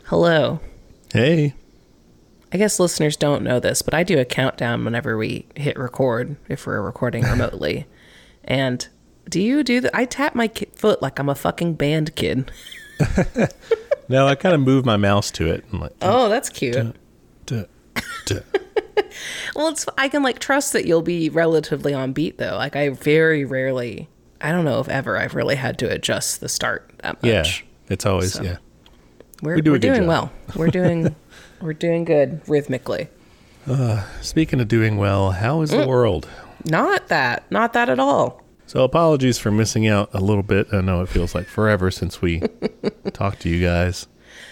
Hello. Hey. I guess listeners don't know this, but I do a countdown whenever we hit record, if we're recording remotely. And do you do that? I tap my foot like I'm a fucking band kid. No, I kind of move my mouse to it. And like, oh, that's cute. duh. Well, I can trust that you'll be relatively on beat though. Like I very rarely, I don't know if ever I've really had to adjust the start that much. Yeah, it's always, So, yeah. We're doing well. We're doing good rhythmically. Speaking of doing well, how is the world? Not that at all. So apologies for missing out a little bit. I know it feels like forever since we talked to you guys.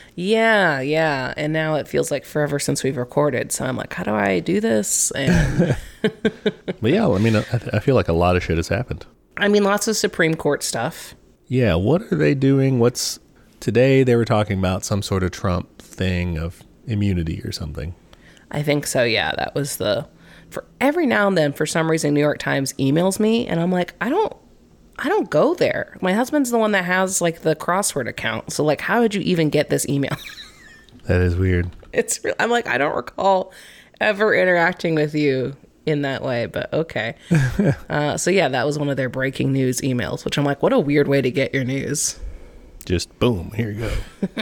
Yeah. And now it feels like forever since we've recorded. So I'm like, how do I do this? And But yeah, I mean, I feel like a lot of shit has happened. I mean, lots of Supreme Court stuff. Yeah, what are they doing? Today they were talking about some sort of Trump thing of immunity or something. I think so, yeah. That was for every now and then, for some reason, New York Times emails me, and I'm like, I don't go there. My husband's the one that has, the crossword account. So, how did you even get this email? That is weird. I'm like, I don't recall ever interacting with you in that way, but okay. So, yeah, that was one of their breaking news emails, which I'm like, what a weird way to get your news. Just boom, here you go.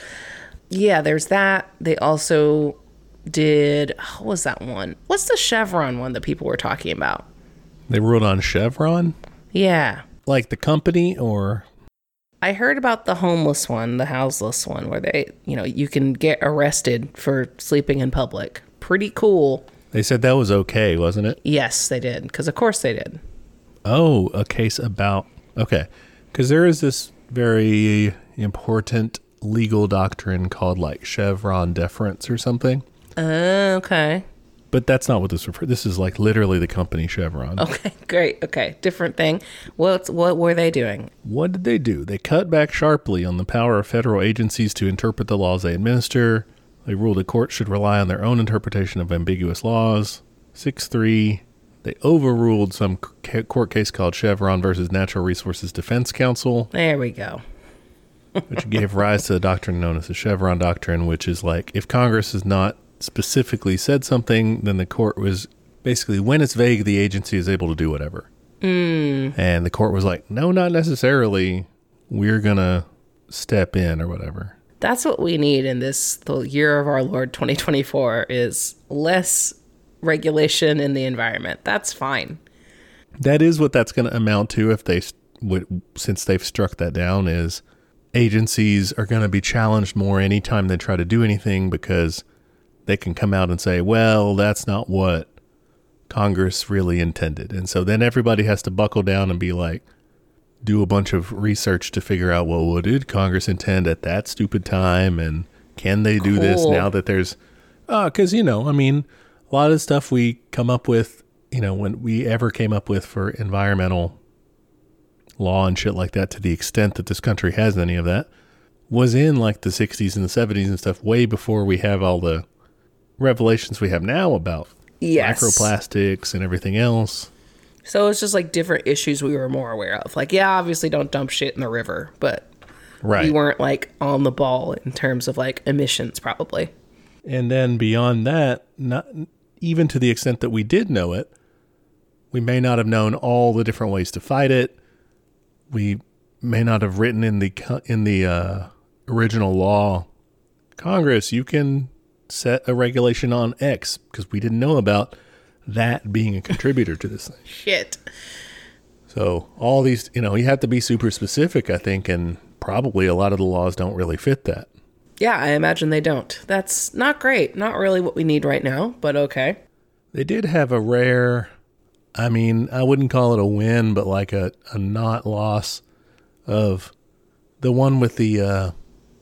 Yeah, there's that. They also did, what was that one? What's the Chevron one that people were talking about? They ruled on Chevron? Yeah. Like the company or? I heard about the homeless one, the houseless one, where they, you can get arrested for sleeping in public. Pretty cool. They said that was okay, wasn't it? Yes, they did. Because of course they did. Oh, a case about, okay. Because there is this very important legal doctrine called Chevron deference or something. Okay. But that's not what this is literally the company Chevron. Okay, great. Okay, different thing. What were they doing? What did they do? They cut back sharply on the power of federal agencies to interpret the laws they administer. They ruled a court should rely on their own interpretation of ambiguous laws. 6-3. They overruled some court case called Chevron versus Natural Resources Defense Council. There we go. Which gave rise to the doctrine known as the Chevron doctrine, which is if Congress has not specifically said something, then the court was basically, when it's vague, the agency is able to do whatever. And the court was like, no, not necessarily. We're going to step in or whatever. That's what we need in the year of our Lord 2024 is less regulation in the environment. That's fine. That is what that's going to amount to since they've struck that down, is agencies are going to be challenged more anytime they try to do anything, because they can come out and say, well, that's not what Congress really intended. And so then everybody has to buckle down and be do a bunch of research to figure out, well, what did Congress intend at that stupid time? And can they do this now that there's, because, a lot of stuff we come up with, when we ever came up with for environmental law and shit like that, to the extent that this country has any of that, was in the 60s and the 70s and stuff, way before we have all the revelations we have now about microplastics and everything else. So it's just different issues we were more aware of. Obviously don't dump shit in the river, but we weren't on the ball in terms of emissions probably. And then beyond that, not even to the extent that we did know it, we may not have known all the different ways to fight it. We may not have written in the original law, Congress, you can set a regulation on X, because we didn't know about that being a contributor to this thing. Shit. So all these, you have to be super specific, I think, and probably a lot of the laws don't really fit that. Yeah, I imagine they don't. That's not great. Not really what we need right now, but okay. They did have a rare, I wouldn't call it a win, but a not loss of the one with it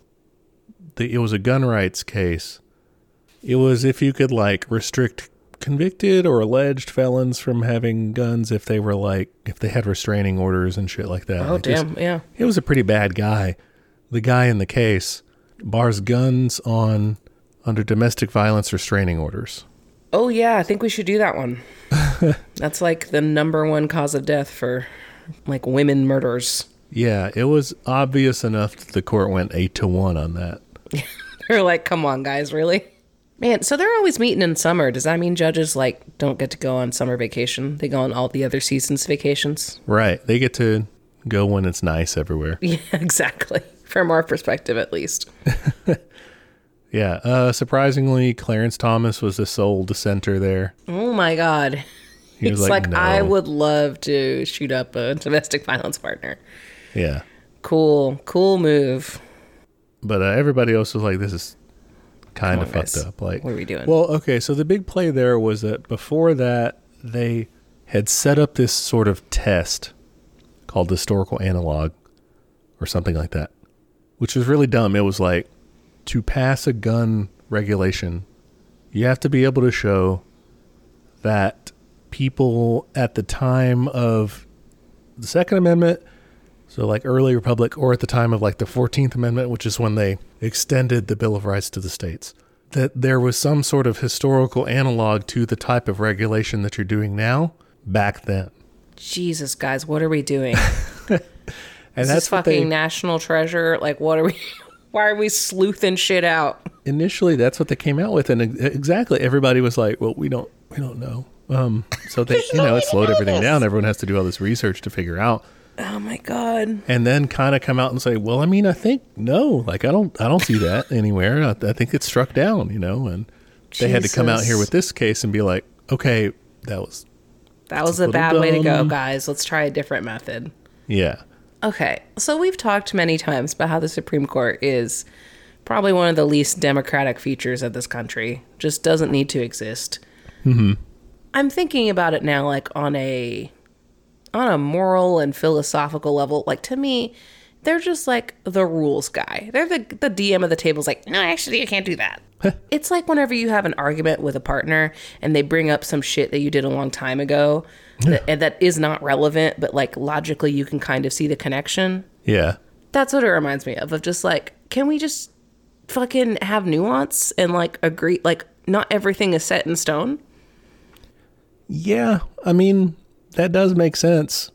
was a gun rights case. It was if you could restrict convicted or alleged felons from having guns if they were if they had restraining orders and shit like that. Oh, damn, yeah. It was a pretty bad guy. The guy in the case bars guns under domestic violence restraining orders. Oh, yeah, I think we should do that one. That's the number one cause of death for women murders. Yeah, it was obvious enough that the court went 8-1 on that. They're like, come on, guys, really? Man, so they're always meeting in summer. Does that mean judges, like, don't get to go on summer vacation? They go on all the other seasons' vacations? Right. They get to go when it's nice everywhere. Yeah, exactly. From our perspective, at least. Yeah. Surprisingly, Clarence Thomas was the sole dissenter there. Oh, my God. He was He's like, no. I would love to shoot up a domestic violence partner. Yeah. Cool move. But everybody else was like, this is kind Come of on, fucked guys. up. Like, What are we doing? Well, okay, so the big play there was that before that, they had set up this sort of test called the historical analog or something like that, which was really dumb. It was like, to pass a gun regulation, you have to be able to show that people at the time of the Second Amendment, so like early Republic, or at the time of like the 14th Amendment, which is when they extended the Bill of Rights to the states, that there was some sort of historical analog to the type of regulation that you're doing now back then. Jesus, guys, what are we doing? And Is that's this what fucking national treasure? Like, what are we... Why are we sleuthing shit out? initially that's what they came out with, and exactly everybody was like, well, we don't know. So they, it slowed everything down. Everyone has to do all this research to figure out. Oh my God. And then kind of come out and say, well, I mean, I think no, like I don't see that anywhere. I think it's struck down, and they had to come out here with this case and be like, okay, that was a bad way to go, dumb. guys. Let's try a different method. Yeah. Okay, so we've talked many times about how the Supreme Court is probably one of the least democratic features of this country. Just doesn't need to exist. Mm-hmm. I'm thinking about it now, like on a moral and philosophical level. Like, to me, they're just like the rules guy. They're the DM of the table's like, no, actually, you can't do that. It's like whenever you have an argument with a partner and they bring up some shit that you did a long time ago that is not relevant, but like logically you can kind of see the connection. Yeah. That's what it reminds me of just like, can we just fucking have nuance and like agree? Like, not everything is set in stone. Yeah. I mean, that does make sense.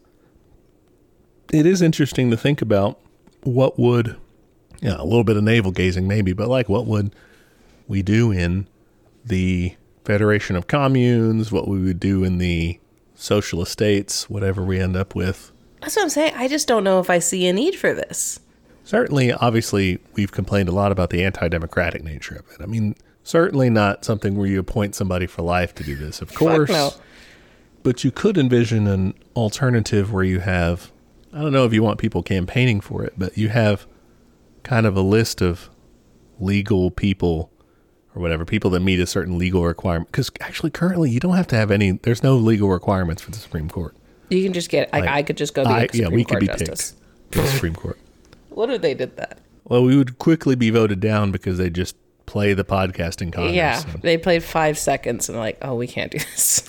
It is interesting to think about what would, a little bit of navel gazing maybe, but like what would we do in the Federation of Communes, what we would do in the socialist states, whatever we end up with. That's what I'm saying. I just don't know if I see a need for this. Certainly, obviously, we've complained a lot about the anti-democratic nature of it. I mean, certainly not something where you appoint somebody for life to do this, of course. Fuck no. But you could envision an alternative where you have, I don't know if you want people campaigning for it, but you have kind of a list of legal people or whatever, people that meet a certain legal requirement. Because actually, currently, you don't have to have any, there's no legal requirements for the Supreme Court. You can just get, like I could just go be a Supreme Court justice. Picked for the Supreme Court. What if they did that? Well, we would quickly be voted down because they just play the podcast in Congress. Yeah, so. they played 5 seconds and they're like, oh, we can't do this.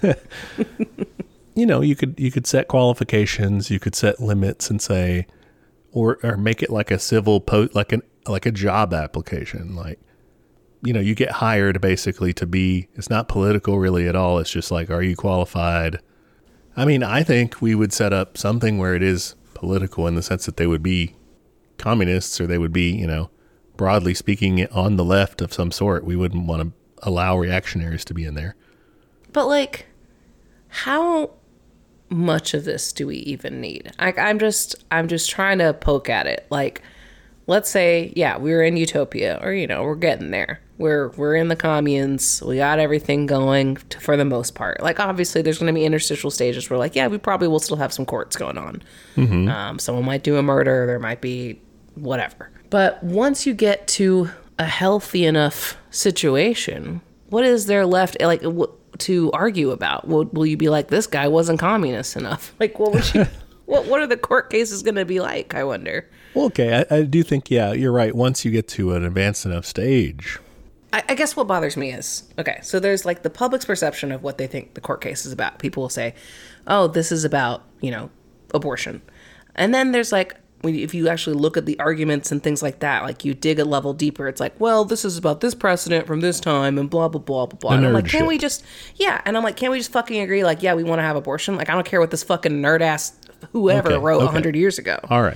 You could set qualifications, you could set limits and say, or make it like a civil like a job application. Like, you get hired basically to be, it's not political really at all. It's just like, are you qualified? I mean, I think we would set up something where it is political in the sense that they would be communists or they would be, broadly speaking, on the left of some sort. We wouldn't want to allow reactionaries to be in there. But like, how much of this do we even need? I'm just trying to poke at it. Like, let's say, yeah, we're in utopia, or we're getting there. We're in the communes. We got everything going for the most part. Like, obviously, there's going to be interstitial stages where, like, yeah, we probably will still have some courts going on. Mm-hmm. Someone might do a murder. There might be whatever. But once you get to a healthy enough situation, what is there left, like, to argue about? Will you be like, this guy wasn't communist enough? Like, what would you? What are the court cases going to be like? I wonder. Well, okay, I do think, yeah, you're right. Once you get to an advanced enough stage. I guess what bothers me is, okay, so there's like the public's perception of what they think the court case is about. People will say, oh, this is about, abortion. And then there's like, if you actually look at the arguments and things like that, like you dig a level deeper, it's like, well, this is about this precedent from this time and blah, blah, blah, blah, blah. And I'm like, can't we just fucking agree? Like, yeah, we want to have abortion. Like, I don't care what this fucking nerd ass whoever wrote 100 years ago. All right.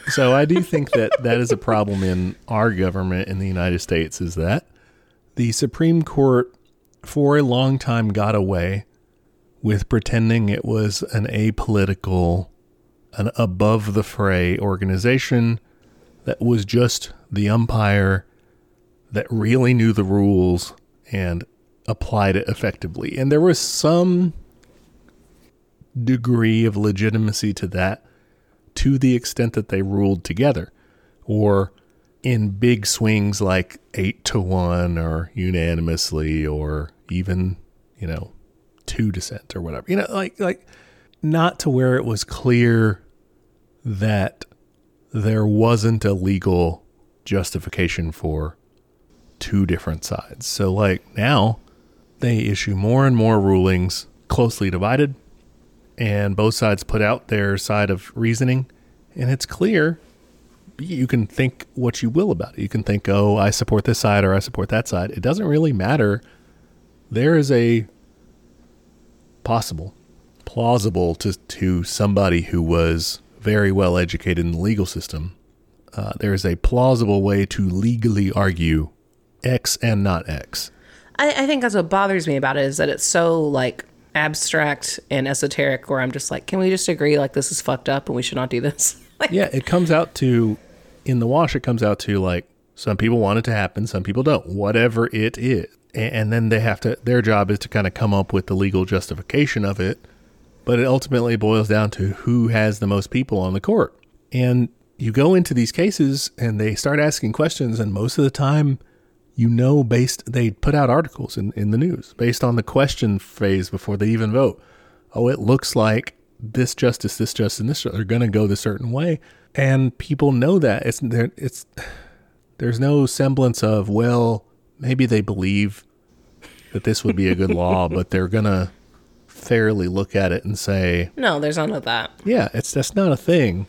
So I do think that that is a problem in our government in the United States, is that the Supreme Court for a long time got away with pretending it was an apolitical, an above the fray organization that was just the umpire that really knew the rules and applied it effectively. And there was some degree of legitimacy to that, to the extent that they ruled together, or in big swings like 8-1 or unanimously, or even, 2 dissent or whatever, like not to where it was clear that there wasn't a legal justification for two different sides. So like now they issue more and more rulings closely divided, and both sides put out their side of reasoning, and it's clear. You can think what you will about it. You can think, oh, I support this side or I support that side. It doesn't really matter. There is a plausible to somebody who was very well educated in the legal system. There is a plausible way to legally argue X and not X. I think that's what bothers me about it, is that it's so like abstract and esoteric, where I'm just like, can we just agree like this is fucked up and we should not do this? Yeah, it comes out to, in the wash, it comes out to like, some people want it to happen, some people don't, whatever it is. And then they have to, their job is to kind of come up with the legal justification of it. But it ultimately boils down to who has the most people on the court. And you go into these cases and they start asking questions, and most of the time, they put out articles in the news based on the question phase before they even vote. Oh, it looks like this justice, and this are going to go the certain way. And people know that. There's no semblance of, well, maybe they believe that this would be a good law, but they're going to fairly look at it and say, no, there's none of that. Yeah, that's not a thing.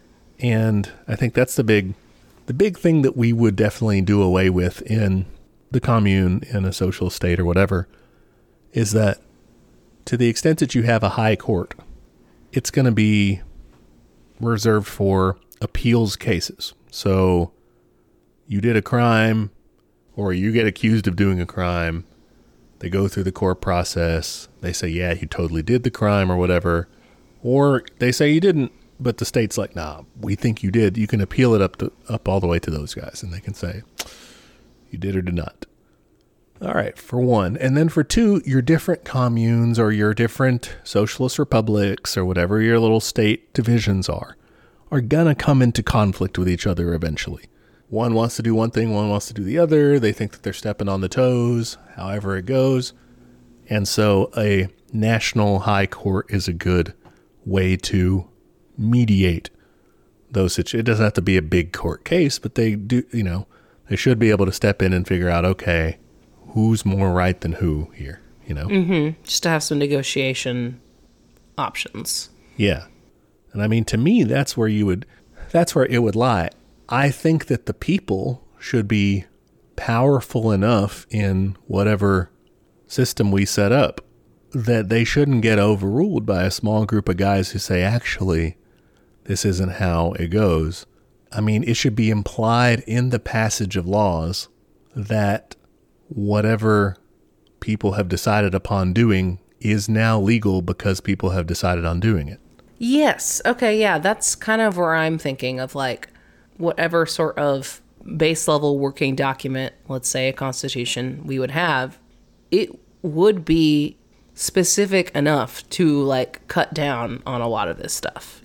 And I think that's the big thing that we would definitely do away with in the commune, in a socialist state or whatever, is that to the extent that you have a high court, it's going to be reserved for appeals cases. So you did a crime, or you get accused of doing a crime. They go through the court process. They say, yeah, you totally did the crime or whatever. Or they say you didn't, but the state's like, nah, we think you did. You can appeal it up all the way to those guys, and they can say you did or did not. All right, for one. And then for two, your different communes or your different socialist republics or whatever your little state divisions are going to come into conflict with each other eventually. One wants to do one thing, one wants to do the other. They think that they're stepping on the toes, however it goes. And so a national high court is a good way to mediate those situations. It doesn't have to be a big court case, but they do, they should be able to step in and figure out, okay, who's more right than who here, Mm-hmm. Just to have some negotiation options. Yeah. And I mean, to me, that's where it would lie. I think that the people should be powerful enough in whatever system we set up that they shouldn't get overruled by a small group of guys who say, actually, this isn't how it goes. I mean, it should be implied in the passage of laws that whatever people have decided upon doing is now legal because people have decided on doing it. Yes. Okay, yeah, that's kind of where I'm thinking of, like, whatever sort of base level working document, let's say a constitution, we would have, it would be specific enough to like cut down on a lot of this stuff,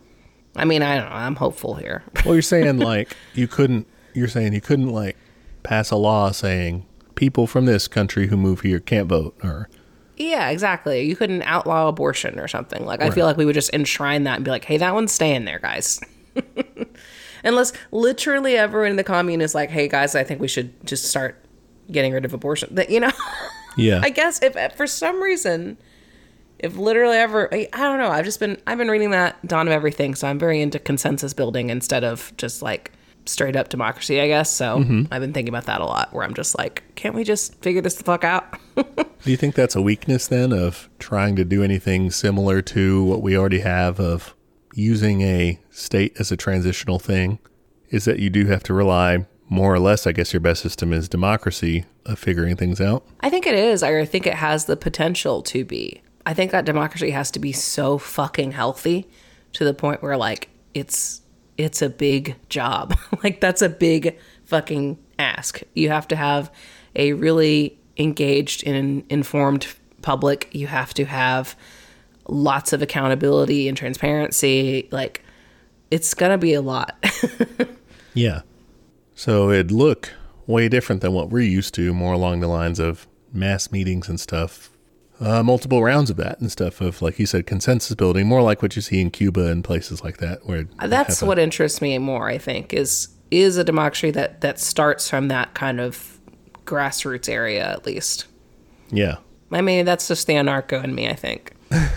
I mean, I don't know, I'm hopeful here. Well, you're saying like you couldn't like pass a law saying people from this country who move here can't vote, or yeah, exactly. You couldn't outlaw abortion or something. Like, I feel like we would just enshrine that and be like, hey, that one's staying there, guys. Unless literally everyone in the commune is like, hey, guys, I think we should just start getting rid of abortion. Yeah. I guess if for some reason, if literally ever, I don't know. I've been reading that Dawn of Everything, so I'm very into consensus building instead of just like straight up democracy, I guess. So I've been thinking about that a lot, where I'm just like, can't we just figure this the fuck out? Do you think that's a weakness then, of trying to do anything similar to what we already have of using a state as a transitional thing is that you do have to rely more or less, I guess your best system is democracy of figuring things out. I think it is. I think it has the potential to be. I think that democracy has to be so fucking healthy to the point where like it's a big job. Like that's a big fucking ask. You have to have a really engaged and informed public. You have to have lots of accountability and transparency. Like it's gonna be a lot. Yeah. So it'd look way different than what we're used to, more along the lines of mass meetings and stuff. Multiple rounds of that and stuff of, like you said, consensus building, more like what you see in Cuba and places like that. Where that's what interests me more, I think, is a democracy that starts from that kind of grassroots area, at least. Yeah. I mean, that's just the anarcho in me, I think.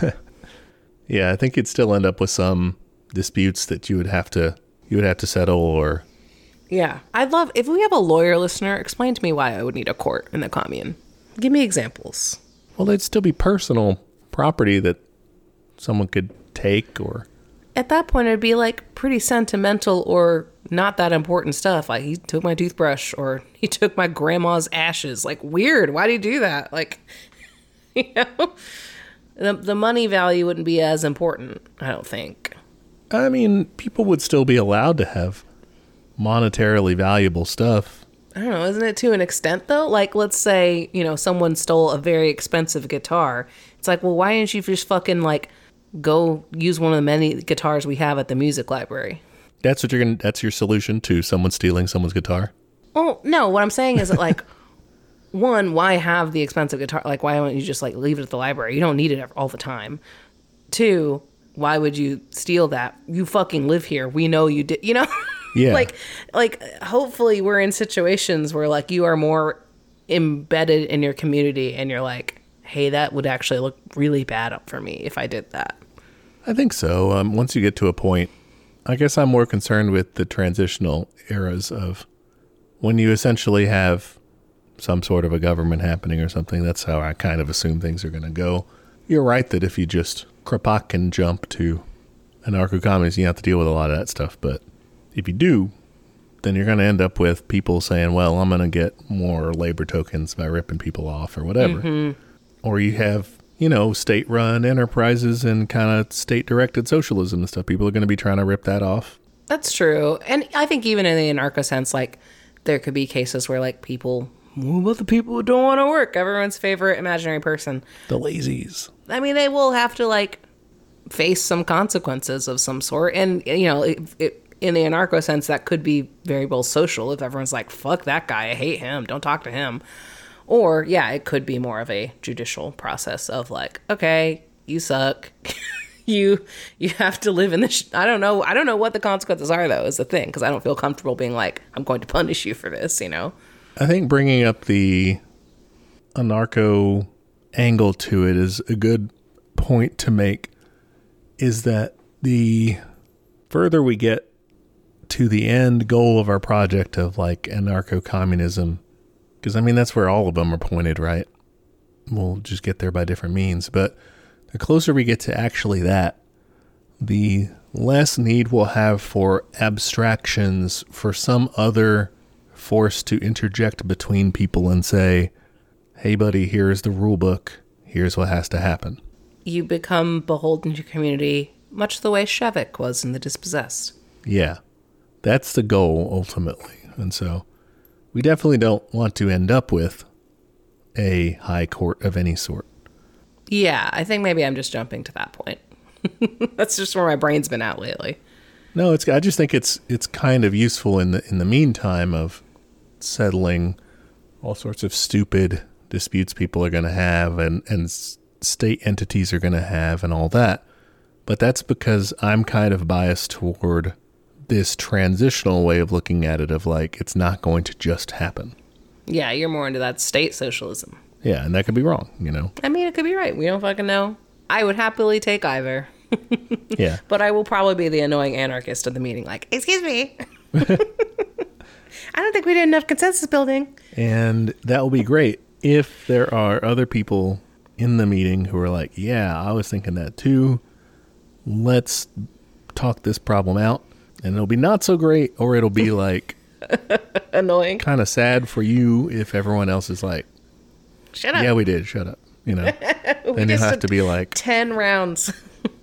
Yeah, I think you'd still end up with some disputes that you would have to settle or... Yeah. I'd love, if we have a lawyer listener, explain to me why I would need a court in the commune. Give me examples. Well, they'd still be personal property that someone could take or... At that point, it'd be like pretty sentimental or not that important stuff. Like he took my toothbrush or he took my grandma's ashes. Like weird. Why'd he do that? Like, you know, the money value wouldn't be as important, I don't think. I mean, people would still be allowed to have monetarily valuable stuff. I don't know. Isn't it to an extent, though? Like, let's say, you know, someone stole a very expensive guitar. It's like, well, why didn't you just fucking, like, go use one of the many guitars we have at the music library? That's your solution to someone stealing someone's guitar? Oh, no. What I'm saying is that, like, one, why have the expensive guitar? Like, why don't you just, like, leave it at the library? You don't need it all the time. Two, why would you steal that? You fucking live here. We know you did, you know? Yeah. like hopefully we're in situations where like you are more embedded in your community and you're like, hey, that would actually look really bad for me if I did that. I think so. Once you get to a point, I guess I'm more concerned with the transitional eras of when you essentially have some sort of a government happening or something. That's how I kind of assume things are going to go. You're right that if you just Kropotkin and jump to anarcho-communism, you have to deal with a lot of that stuff, but if you do, then you're going to end up with people saying, well, I'm going to get more labor tokens by ripping people off or whatever. Mm-hmm. Or you have, you know, state-run enterprises and kind of state-directed socialism and stuff. People are going to be trying to rip that off. That's true. And I think even in the anarcho sense, like, there could be cases where, like, people, what about the people who don't want to work? Everyone's favorite imaginary person. The lazies. I mean, they will have to, like, face some consequences of some sort. And, you know, in the anarcho sense, that could be very well social if everyone's like, fuck that guy, I hate him, don't talk to him. Or, yeah, it could be more of a judicial process of like, okay, you suck. you have to live in this. I don't know what the consequences are, though, is the thing, because I don't feel comfortable being like, I'm going to punish you for this, you know? I think bringing up the anarcho angle to it is a good point to make, is that the further we get to the end goal of our project of like anarcho-communism, because I mean that's where all of them are pointed, right? We'll just get there by different means, but the closer we get to actually that, the less need we'll have for abstractions, for some other force to interject between people and say, hey buddy, here's the rule book, here's what has to happen. You become beholden to your community, much the way Shevik was in The Dispossessed. Yeah. That's the goal, ultimately. And so we definitely don't want to end up with a high court of any sort. Yeah, I think maybe I'm just jumping to that point. That's just where my brain's been at lately. No, I just think it's kind of useful in the meantime of settling all sorts of stupid disputes people are going to have and state entities are going to have and all that. But that's because I'm kind of biased toward this transitional way of looking at it of like, it's not going to just happen. Yeah, you're more into that state socialism. Yeah, and that could be wrong, you know? I mean, it could be right. We don't fucking know. I would happily take either. Yeah. But I will probably be the annoying anarchist at the meeting, like, excuse me. I don't think we did enough consensus building. And that will be great if there are other people in the meeting who are like, yeah, I was thinking that too. Let's talk this problem out, and it'll be not so great, or it'll be like annoying, kind of sad for you if everyone else is like, shut up. Yeah, we did. Shut up. You know, then you have to be like 10 rounds.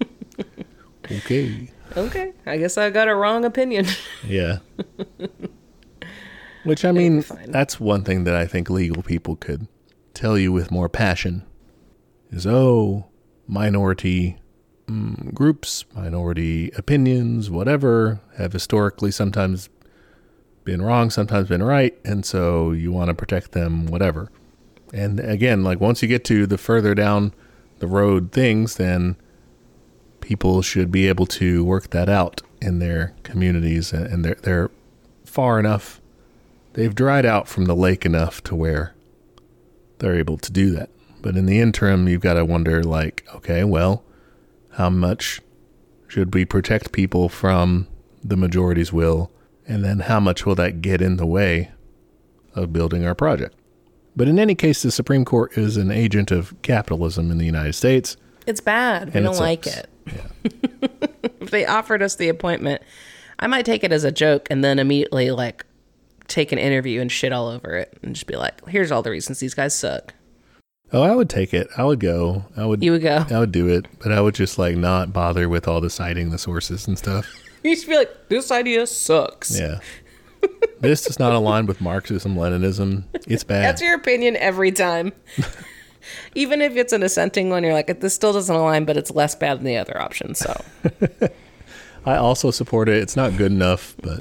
Okay. Okay. I guess I got a wrong opinion. Yeah. Which, I mean, that's one thing that I think legal people could tell you with more passion is, minority groups, minority opinions, whatever, have historically sometimes been wrong, sometimes been right, and so you want to protect them, whatever. And again, like once you get to the further down the road things, then people should be able to work that out in their communities, and they're far enough, they've dried out from the lake enough to where they're able to do that. But in the interim, you've got to wonder, like, okay, well, how much should we protect people from the majority's will? And then how much will that get in the way of building our project? But in any case, the Supreme Court is an agent of capitalism in the United States. It's bad. We don't like it. Yeah. If they offered us the appointment, I might take it as a joke and then immediately, like, take an interview and shit all over it and just be like, here's all the reasons these guys suck. Oh, I would take it. I would go. You would go? I would do it, but I would just like not bother with all the citing the sources and stuff. You just be like, this idea sucks. Yeah. This does not align with Marxism, Leninism. It's bad. That's your opinion every time. Even if it's an assenting one, you're like, this still doesn't align, but it's less bad than the other option, so. I also support it. It's not good enough, but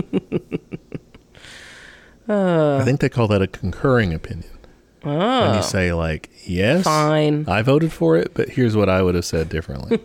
I think they call that a concurring opinion. Oh. When you say like, yes, fine, I voted for it, but here's what I would have said differently.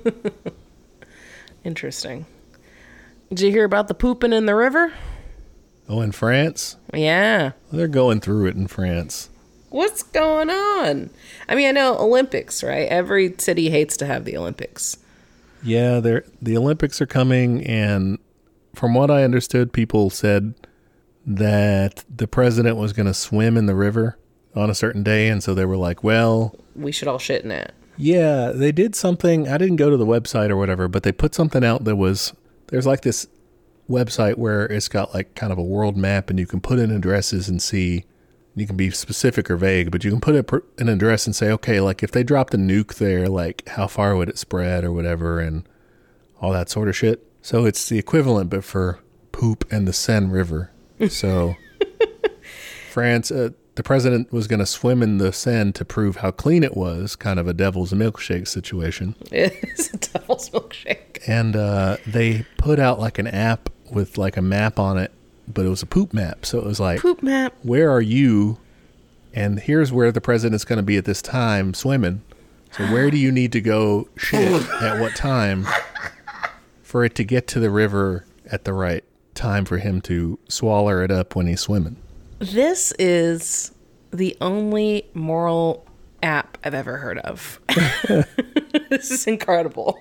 Interesting. Did you hear about the pooping in the river? Oh, in France? Yeah. Well, they're going through it in France. What's going on? I mean, I know Olympics, right? Every city hates to have the Olympics. Yeah, the Olympics are coming, and from what I understood, people said that the president was going to swim in the river on a certain day, and so they were like, well, we should all shit in it. Yeah, they did something. I didn't go to the website or whatever, but they put something out that was, there's like this website where it's got like kind of a world map, and you can put in addresses and see, you can be specific or vague, but you can put an address and say, okay, like if they dropped a nuke there, like how far would it spread or whatever, and all that sort of shit. So it's the equivalent, but for poop and the Seine River. So France, the president was going to swim in the Seine to prove how clean it was, kind of a devil's milkshake situation. It's a devil's milkshake. And they put out like an app with like a map on it, but it was a poop map. So it was like, poop map. Where are you? And here's where the president's going to be at this time swimming. So where do you need to go shit at what time for it to get to the river at the right time for him to swaller it up when he's swimming? This is the only moral app I've ever heard of. This is incredible.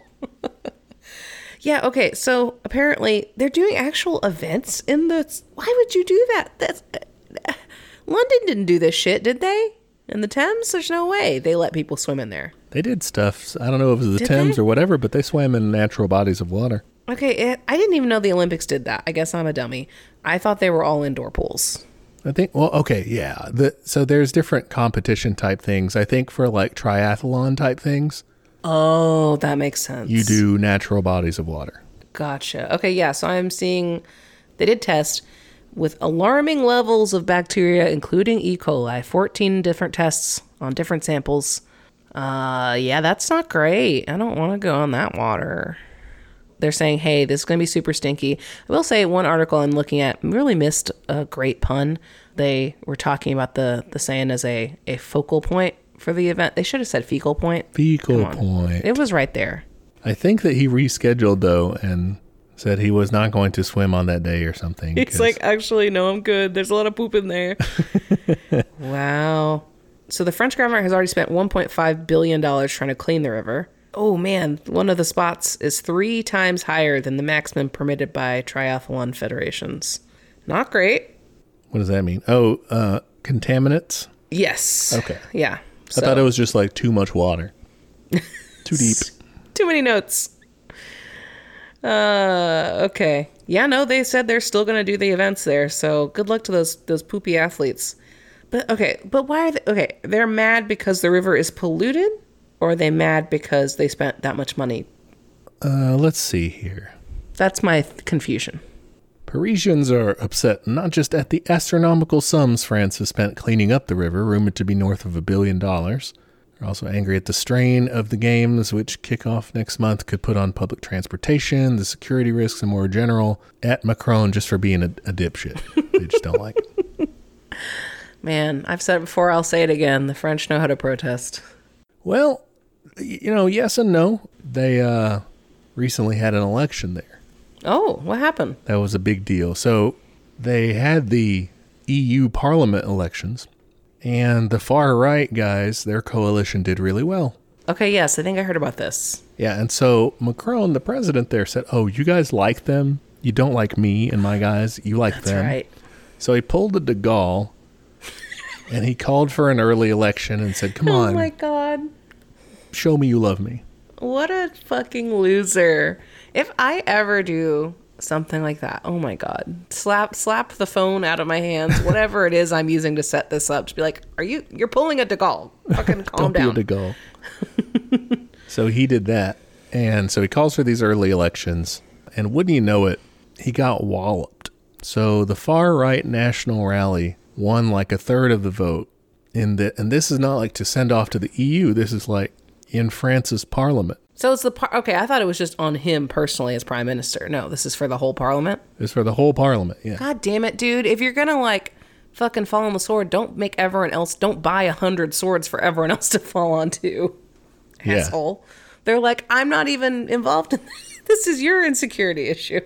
Yeah, okay, so apparently they're doing actual events in the... Why would you do that? London didn't do this shit, did they? In the Thames? There's no way they let people swim in there. They did stuff. I don't know if it was the Thames or whatever, but they swam in natural bodies of water. Okay, I didn't even know the Olympics did that. I guess I'm a dummy. I thought they were all indoor pools. I think, well, okay, yeah. So there's different competition type things. I think for like triathlon type things. Oh, that makes sense. You do natural bodies of water. Gotcha. Okay, yeah, so I'm seeing they did test with alarming levels of bacteria, including E. coli, 14 different tests on different samples. Yeah, that's not great. I don't want to go on that water. They're saying, hey, this is going to be super stinky. I will say one article I'm looking at really missed a great pun. They were talking about the saying as a focal point for the event. They should have said fecal point. Fecal point. It was right there. I think that he rescheduled, though, and said he was not going to swim on that day or something. It's like, actually, no, I'm good. There's a lot of poop in there. Wow. So the French government has already spent $1.5 billion trying to clean the river. Oh, man. One of the spots is 3 times higher than the maximum permitted by triathlon federations. Not great. What does that mean? Oh, contaminants? Yes. Okay. Yeah. I thought it was just like too much water. Too deep. Too many notes. Okay. Yeah, no, they said they're still going to do the events there. So good luck to those poopy athletes. But why are they okay? They're mad because the river is polluted, or are they mad because they spent that much money? Let's see here. That's my confusion. Parisians are upset not just at the astronomical sums France has spent cleaning up the river, rumored to be north of $1 billion. They're also angry at the strain of the games, which kick off next month, could put on public transportation, the security risks, and more general, at Macron just for being a dipshit. They just don't like it. Man, I've said it before, I'll say it again. The French know how to protest. Well, yes and no. They recently had an election there. Oh, what happened? That was a big deal. So they had the EU Parliament elections, and the far right guys, their coalition did really well. Okay, yes, I think I heard about this. Yeah, and so Macron, the president there, said, oh, you guys like them? You don't like me and my guys? You like them? That's right. So he pulled the de Gaulle, and he called for an early election and said, come on. Oh my God. Show me you love me. What a fucking loser. If I ever do something like that, oh my God. Slap the phone out of my hands, whatever it is I'm using to set this up, to be like, you're pulling a de Gaulle. Fucking calm down. Don't be a de Gaulle. So he did that. And so he calls for these early elections. And wouldn't you know it, he got walloped. So the far right National Rally won like a third of the vote. And this is not like to send off to the EU. This is like in France's parliament. So it's okay, I thought it was just on him personally as prime minister. No, this is for the whole parliament? It's for the whole parliament, yeah. God damn it, dude. If you're gonna like fucking fall on the sword, don't buy 100 swords for everyone else to fall onto. Yeah. Asshole. They're like, I'm not even involved in this. This is your insecurity issue.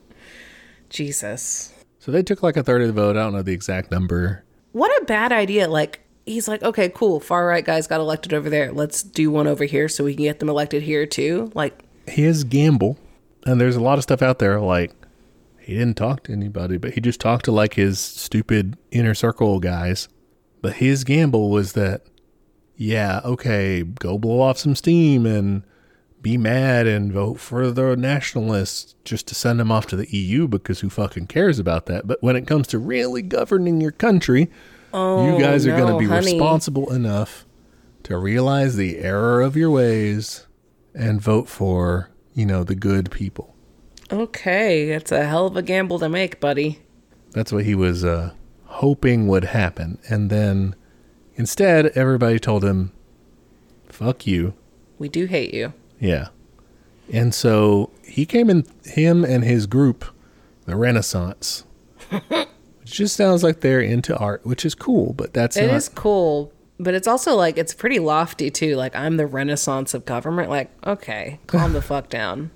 Jesus. So they took like a third of the vote. I don't know the exact number. What a bad idea. Like, he's like, okay, cool. Far right guys got elected over there. Let's do one over here so we can get them elected here too. Like, his gamble, and there's a lot of stuff out there like he didn't talk to anybody, but he just talked to like his stupid inner circle guys. But his gamble was that, yeah, okay, go blow off some steam and be mad and vote for the nationalists just to send them off to the EU because who fucking cares about that? But when it comes to really governing your country, you guys are going to be responsible enough to realize the error of your ways and vote for, the good people. Okay, it's a hell of a gamble to make, buddy. That's what he was hoping would happen. And then instead, everybody told him, fuck you. We do hate you. Yeah. And so him and his group, the Renaissance, which just sounds like they're into art, which is cool, but it is cool, but it's also like, it's pretty lofty too. Like, I'm the Renaissance of government. Like, okay, calm the fuck down.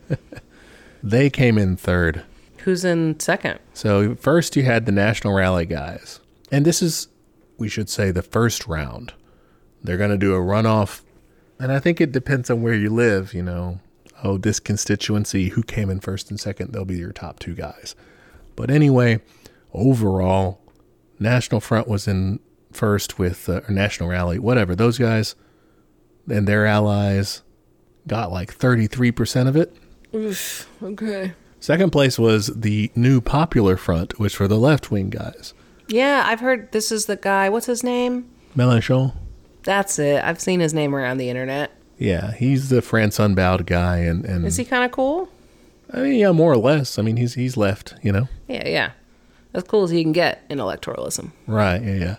They came in third. Who's in second? So first you had the National Rally guys. And this is, we should say, the first round. They're going to do a runoff. And I think it depends on where you live, this constituency, who came in first and second, they'll be your top two guys. But anyway, overall, National Front was in first with, or National Rally, whatever. Those guys and their allies got like 33% of it. Oof, okay. Second place was the New Popular Front, which were the left-wing guys. Yeah, I've heard this is the guy. What's his name? Mélenchon. That's it. I've seen his name around the internet. Yeah, he's the France Unbowed guy. And is he kind of cool? I mean, yeah, more or less. I mean, he's left, Yeah. As cool as he can get in electoralism. Right, yeah.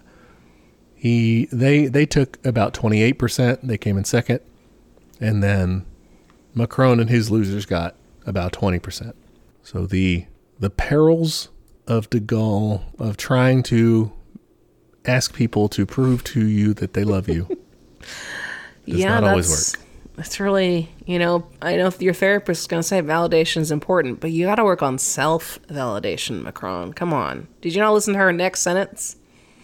They took about 28%. They came in second. And then Macron and his losers got about 20%. So the perils of de Gaulle, of trying to ask people to prove to you that they love you, does not always work. It's really, I know your therapist is going to say validation is important, but you got to work on self-validation, Macron. Come on. Did you not listen to her next sentence?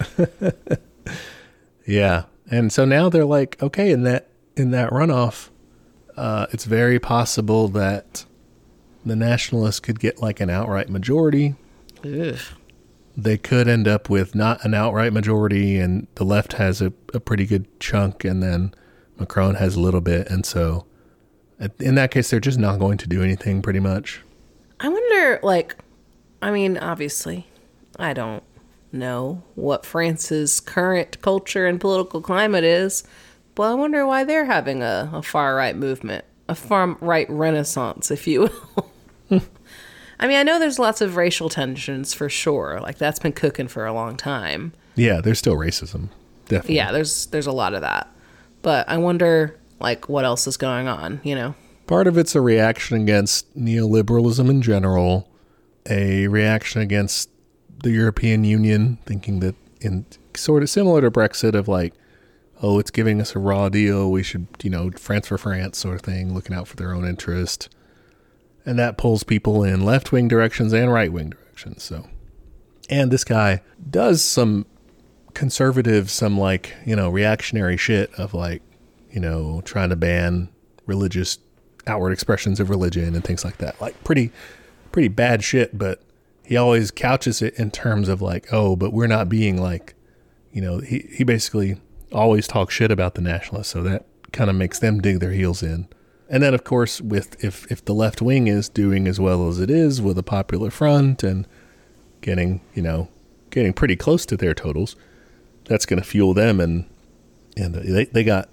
Yeah. And so now they're like, okay, in that runoff, it's very possible that the nationalists could get like an outright majority. Ugh. They could end up with not an outright majority, and the left has a pretty good chunk, and then Macron has a little bit. And so In that case, they're just not going to do anything pretty much. I wonder, like, I mean, obviously, I don't know what France's current culture and political climate is, but I wonder why they're having a far-right movement, a far-right renaissance, if you will. I mean, I know there's lots of racial tensions for sure. Like, that's been cooking for a long time. Yeah, there's still racism. Definitely. Yeah, there's a lot of that. But I wonder, like, what else is going on, you know? Part of it's a reaction against neoliberalism in general, a reaction against the European Union, thinking that in sort of similar to Brexit of like, oh, it's giving us a raw deal. We should, France for France sort of thing, looking out for their own interest. And that pulls people in left-wing directions and right-wing directions. So, and this guy does some conservative, some like, reactionary shit of like, trying to ban religious outward expressions of religion and things like that. Like pretty bad shit, but he always couches it in terms of like, oh, but we're not being like, he basically always talks shit about the nationalists. So that kind of makes them dig their heels in. And then, of course, with if the left wing is doing as well as it is with a popular front and getting pretty close to their totals, that's going to fuel them. And they got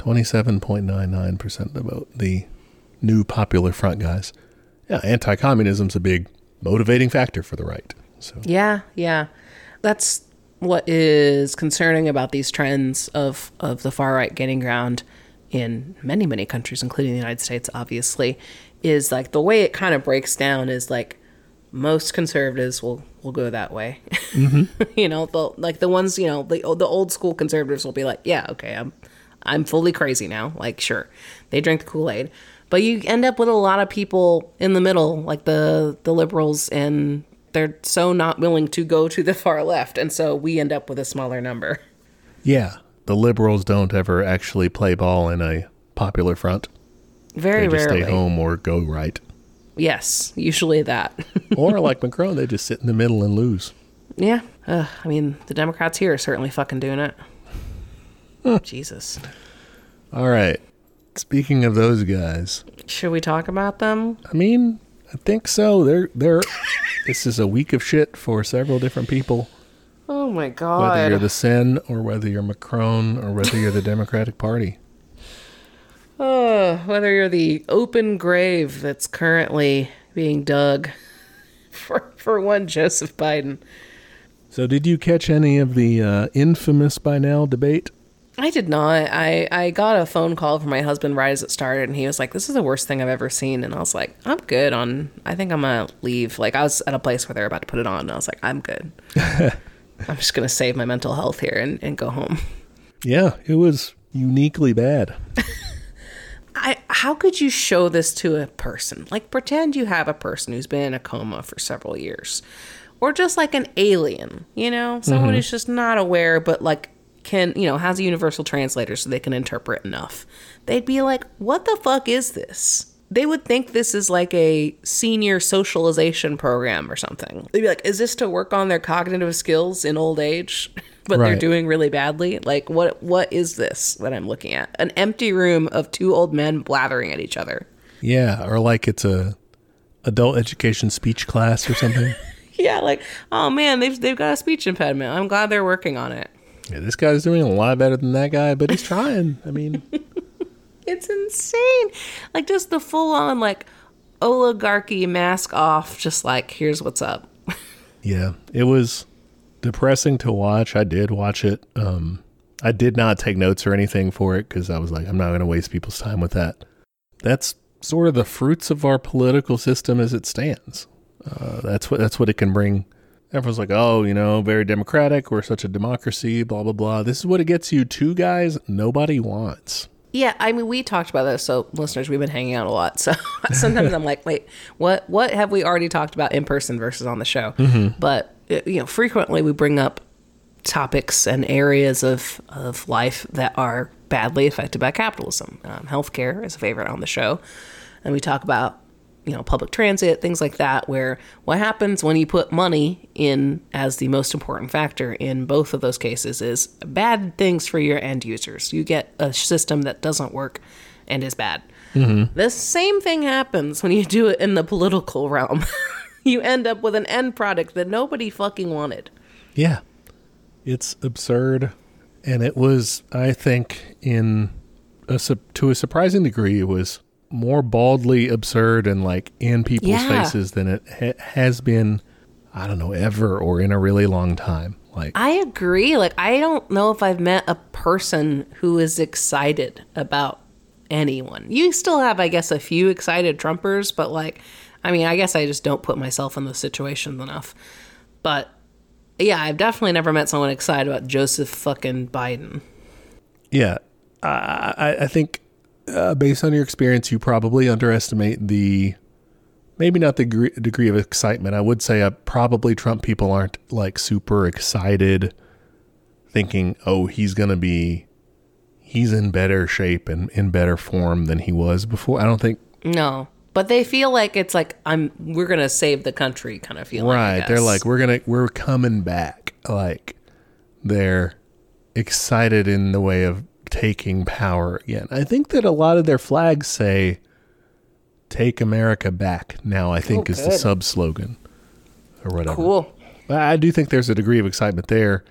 27.99% of the vote, the new popular front guys. Yeah, anti-communism's a big motivating factor for the right. So Yeah. That's what is concerning about these trends of the far right gaining ground in many, many countries, including the United States, obviously, is like the way it kind of breaks down is like most conservatives will go that way. Mm-hmm. Like the ones, the old school conservatives will be like, yeah, okay, I'm fully crazy now. Like, sure, they drink the Kool-Aid. But you end up with a lot of people in the middle, like the liberals, and they're so not willing to go to the far left. And so we end up with a smaller number. Yeah. The liberals don't ever actually play ball in a popular front. Very rarely. They just stay home or go right. Yes, usually that. Or like Macron, they just sit in the middle and lose. Yeah. I mean, the Democrats here are certainly fucking doing it. Jesus. All right. Speaking of those guys. Should we talk about them? I mean, I think so. They're this is a week of shit for several different people. Oh my God. Whether you're the Sen or whether you're Macron or whether you're the Democratic Party. Whether you're the open grave that's currently being dug for one Joseph Biden. So did you catch any of the infamous by now debate? I did not. I got a phone call from my husband right as it started, and he was like, this is the worst thing I've ever seen. And I was like, I'm good I think I'm going to leave. Like, I was at a place where they were about to put it on, and I was like, I'm good. I'm just going to save my mental health here and go home. Yeah, it was uniquely bad. How could you show this to a person? Like, pretend you have a person who's been in a coma for several years. Or just like an alien, Someone who's just not aware, but like can, has a universal translator so they can interpret enough. They'd be like, what the fuck is this? They would think this is like a senior socialization program or something. They'd be like, is this to work on their cognitive skills in old age? But right. They're doing really badly. Like, what is this that I'm looking at? An empty room of two old men blathering at each other. Yeah, or like it's a adult education speech class or something. Yeah, like, oh man, they've got a speech impediment. I'm glad they're working on it. Yeah, this guy's doing a lot better than that guy, but he's trying. I mean, it's insane. Like, just the full-on, like, oligarchy mask off, just like, here's what's up. Yeah, it was depressing to watch. I did watch it. I did not take notes or anything for it because I was like, I'm not going to waste people's time with that. That's sort of the fruits of our political system as it stands. That's what it can bring. Everyone's like, oh, very democratic. We're such a democracy, blah, blah, blah. This is what it gets you two guys nobody wants. Yeah, I mean, we talked about this. So listeners, we've been hanging out a lot. So sometimes I'm like, wait, what have we already talked about in person versus on the show? Mm-hmm. But, frequently we bring up topics and areas of life that are badly affected by capitalism. Healthcare is a favorite on the show. And we talk about public transit, things like that, where what happens when you put money in as the most important factor in both of those cases is bad things for your end users. You get a system that doesn't work and is bad. The same thing happens when you do it in the political realm. You end up with an end product that nobody fucking wanted. Yeah. It's absurd. And it was, I think, to a surprising degree, it was more baldly absurd and like in people's faces than it has been, I don't know, ever or in a really long time. Like, I agree. Like, I don't know if I've met a person who is excited about anyone. You still have, I guess, a few excited Trumpers, but like, I mean, I guess I just don't put myself in those situations enough. But yeah, I've definitely never met someone excited about Joseph fucking Biden. Yeah. I think based on your experience, you probably underestimate maybe not the degree of excitement. I would say probably Trump people aren't like super excited thinking, oh, he's in better shape and in better form than he was before. I don't think. No, but they feel like it's like we're going to save the country kind of feeling. Right. They're like, we're coming back. Like they're excited in the way of taking power again. I think that a lot of their flags say "Take America Back" now, I think is the sub slogan or whatever. Cool. But I do think there's a degree of excitement there,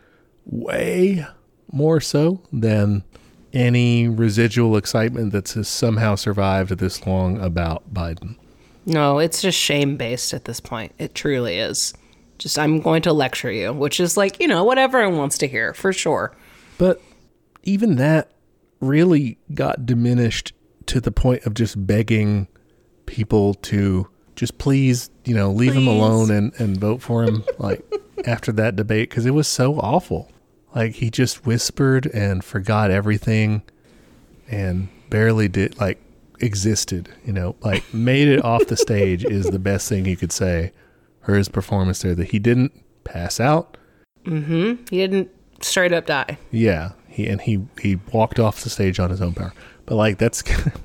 way more so than any residual excitement that's somehow survived this long about Biden. No, it's just shame-based at this point. It truly is. Just, I'm going to lecture you, which is like, what everyone wants to hear, for sure. But even that really got diminished to the point of just begging people to just please, leave him alone and vote for him like after that debate, because it was so awful. Like he just whispered and forgot everything and barely existed, like made it off the stage is the best thing you could say for his performance there, that he didn't pass out. Mm-hmm. He didn't straight up die. Yeah. He walked off the stage on his own power. But like that's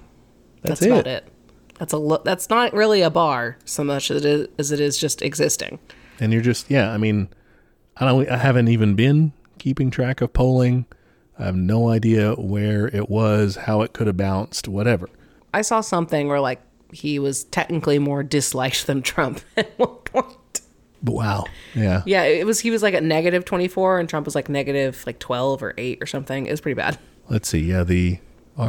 about it. That's not really a bar so much as it is just existing. And you're just, I mean, I haven't even been keeping track of polling. I have no idea where it was, how it could have bounced, whatever. I saw something where like he was technically more disliked than Trump at one point. Wow. Yeah. Yeah, he was like at negative 24 and Trump was like negative like 12 or 8 or something. It was pretty bad. Let's see. Yeah, the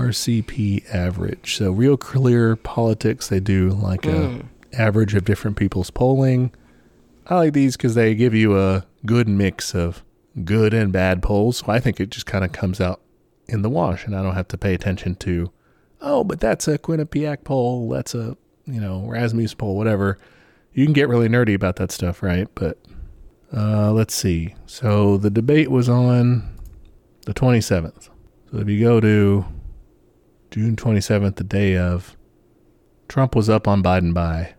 RCP average. So Real Clear Politics, they do like a average of different people's polling. I like these because they give you a good mix of good and bad polls. So I think it just kind of comes out in the wash and I don't have to pay attention to, oh, but that's a Quinnipiac poll. That's a, Rasmussen poll, whatever. You can get really nerdy about that stuff, right? But let's see. So the debate was on the 27th. So if you go to June 27th, the day of, Trump was up on Biden by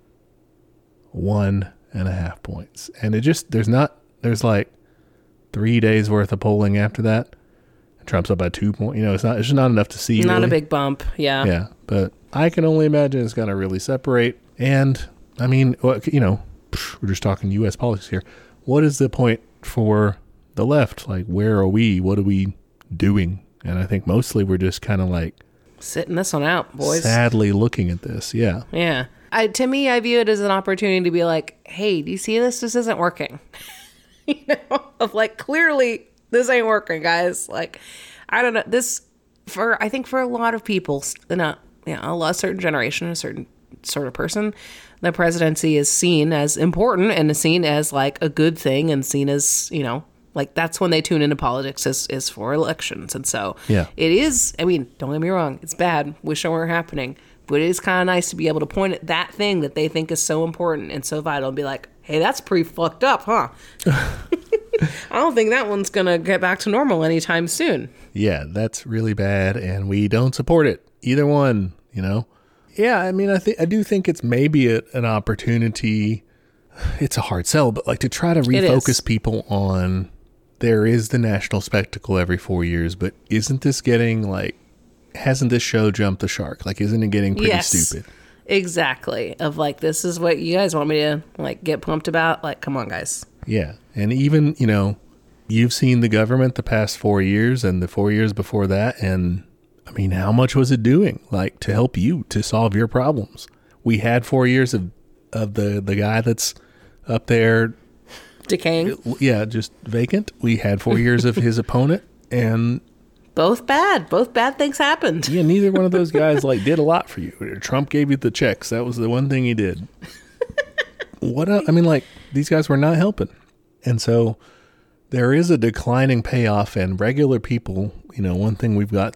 1.5 points. And there's like 3 days worth of polling after that. And Trump's up by 2 points. It's just not enough to see. Not really. A big bump. Yeah. Yeah. But I can only imagine it's going to really separate. And I mean, we're just talking U.S. politics here. What is the point for the left? Like, where are we? What are we doing? And I think mostly we're just kind of like sitting this one out, boys. Sadly looking at this. Yeah. Yeah. To me, I view it as an opportunity to be like, hey, do you see this? This isn't working. Of like, clearly this ain't working, guys. Like, I don't know. I think for a lot of people, a certain generation, a certain sort of person, the presidency is seen as important and is seen as like a good thing and seen as, like that's when they tune into politics is for elections. And so it is, I mean, don't get me wrong, it's bad. Wish it weren't happening. But it is kind of nice to be able to point at that thing that they think is so important and so vital and be like, hey, that's pretty fucked up, huh? I don't think that one's going to get back to normal anytime soon. Yeah, that's really bad. And we don't support it. Either one, Yeah, I mean, I do think it's maybe an opportunity. It's a hard sell, but like to try to refocus people on there is the national spectacle every 4 years, but isn't this getting like, hasn't this show jumped the shark? Like, isn't it getting pretty stupid? Exactly. Of like, this is what you guys want me to like get pumped about? Like, come on, guys. Yeah. And even, you've seen the government the past 4 years and the 4 years before that, and I mean, how much was it doing, like, to help you to solve your problems? We had 4 years of the guy that's up there Decaying. Yeah, just vacant. We had 4 years of his opponent, and Both bad things happened. yeah, neither one of those guys like did a lot for you. Trump gave you the checks. That was the one thing he did. What else? I mean, like, these guys were not helping. And so there is a declining payoff, and regular people, one thing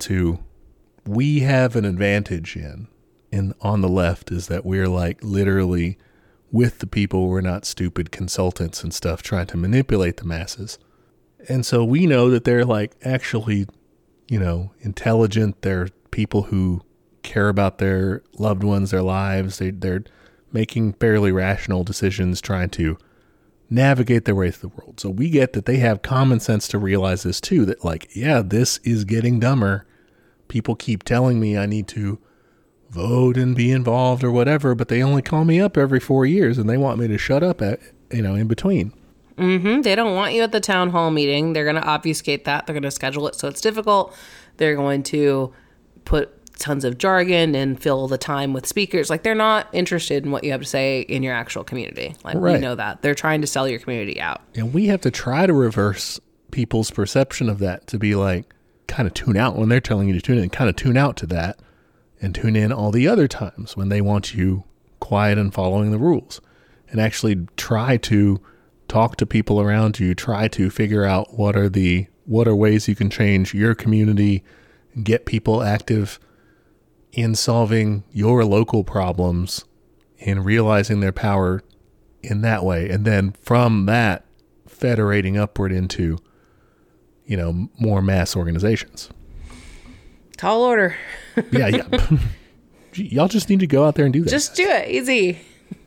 we have an advantage in on the left is that we're like literally with the people. We're not stupid consultants and stuff trying to manipulate the masses. And so we know that they're like actually, intelligent. They're people who care about their loved ones, their lives. They're making fairly rational decisions, trying to navigate their way through the world. So we get that they have common sense to realize this too, that like, yeah, this is getting dumber. People keep telling me I need to vote and be involved or whatever, but they only call me up every 4 years and they want me to shut up in between. They don't want you at the town hall meeting. They're going to obfuscate that. They're going to schedule it so it's difficult. They're going to put tons of jargon and fill the time with speakers. Like, they're not interested in what you have to say in your actual community. Like, right. We know that. They're trying to sell your community out. And we have to try to reverse people's perception of that, to be like, kind of tune out when they're telling you to tune in, kind of tune out to that and tune in all the other times when they want you quiet and following the rules, and actually try to talk to people around you, try to figure out what are ways you can change your community and get people active in solving your local problems and realizing their power in that way. And then from that, federating upward into, more mass organizations. Tall order. Yeah. Y'all just need to go out there and do that. Just do it. Easy.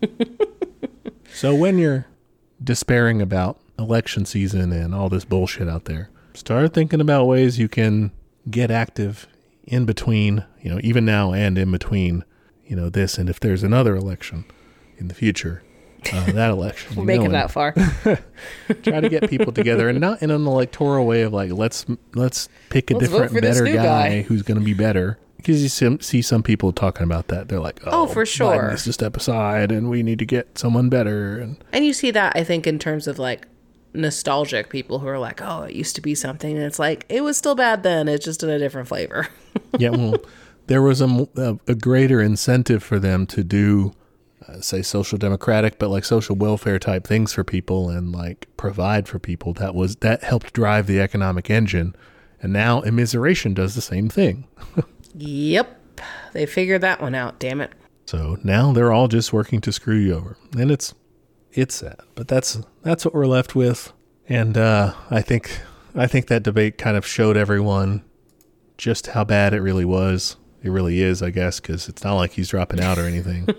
So when you're despairing about election season and all this bullshit out there, start thinking about ways you can get active in between, even now and in between, this. And if there's another election in the future, that election. We'll make it that far. Try to get people together, and not in an electoral way of like, let's pick a different, better guy who's going to be better. Because you see some people talking about that. They're like, oh, for sure. Biden needs to step aside and we need to get someone better. And you see that, I think, in terms of like nostalgic people who are like, oh, it used to be something. And it's like, it was still bad then. It's just in a different flavor. Yeah, well, there was a greater incentive for them to do, say, social democratic, but like social welfare type things for people and like provide for people. That helped drive the economic engine. And now immiseration does the same thing. Yep. They figured that one out, damn it. So now they're all just working to screw you over. And it's sad. But that's what we're left with. And I think that debate kind of showed everyone just how bad it really was. It really is, I guess, because it's not like he's dropping out or anything.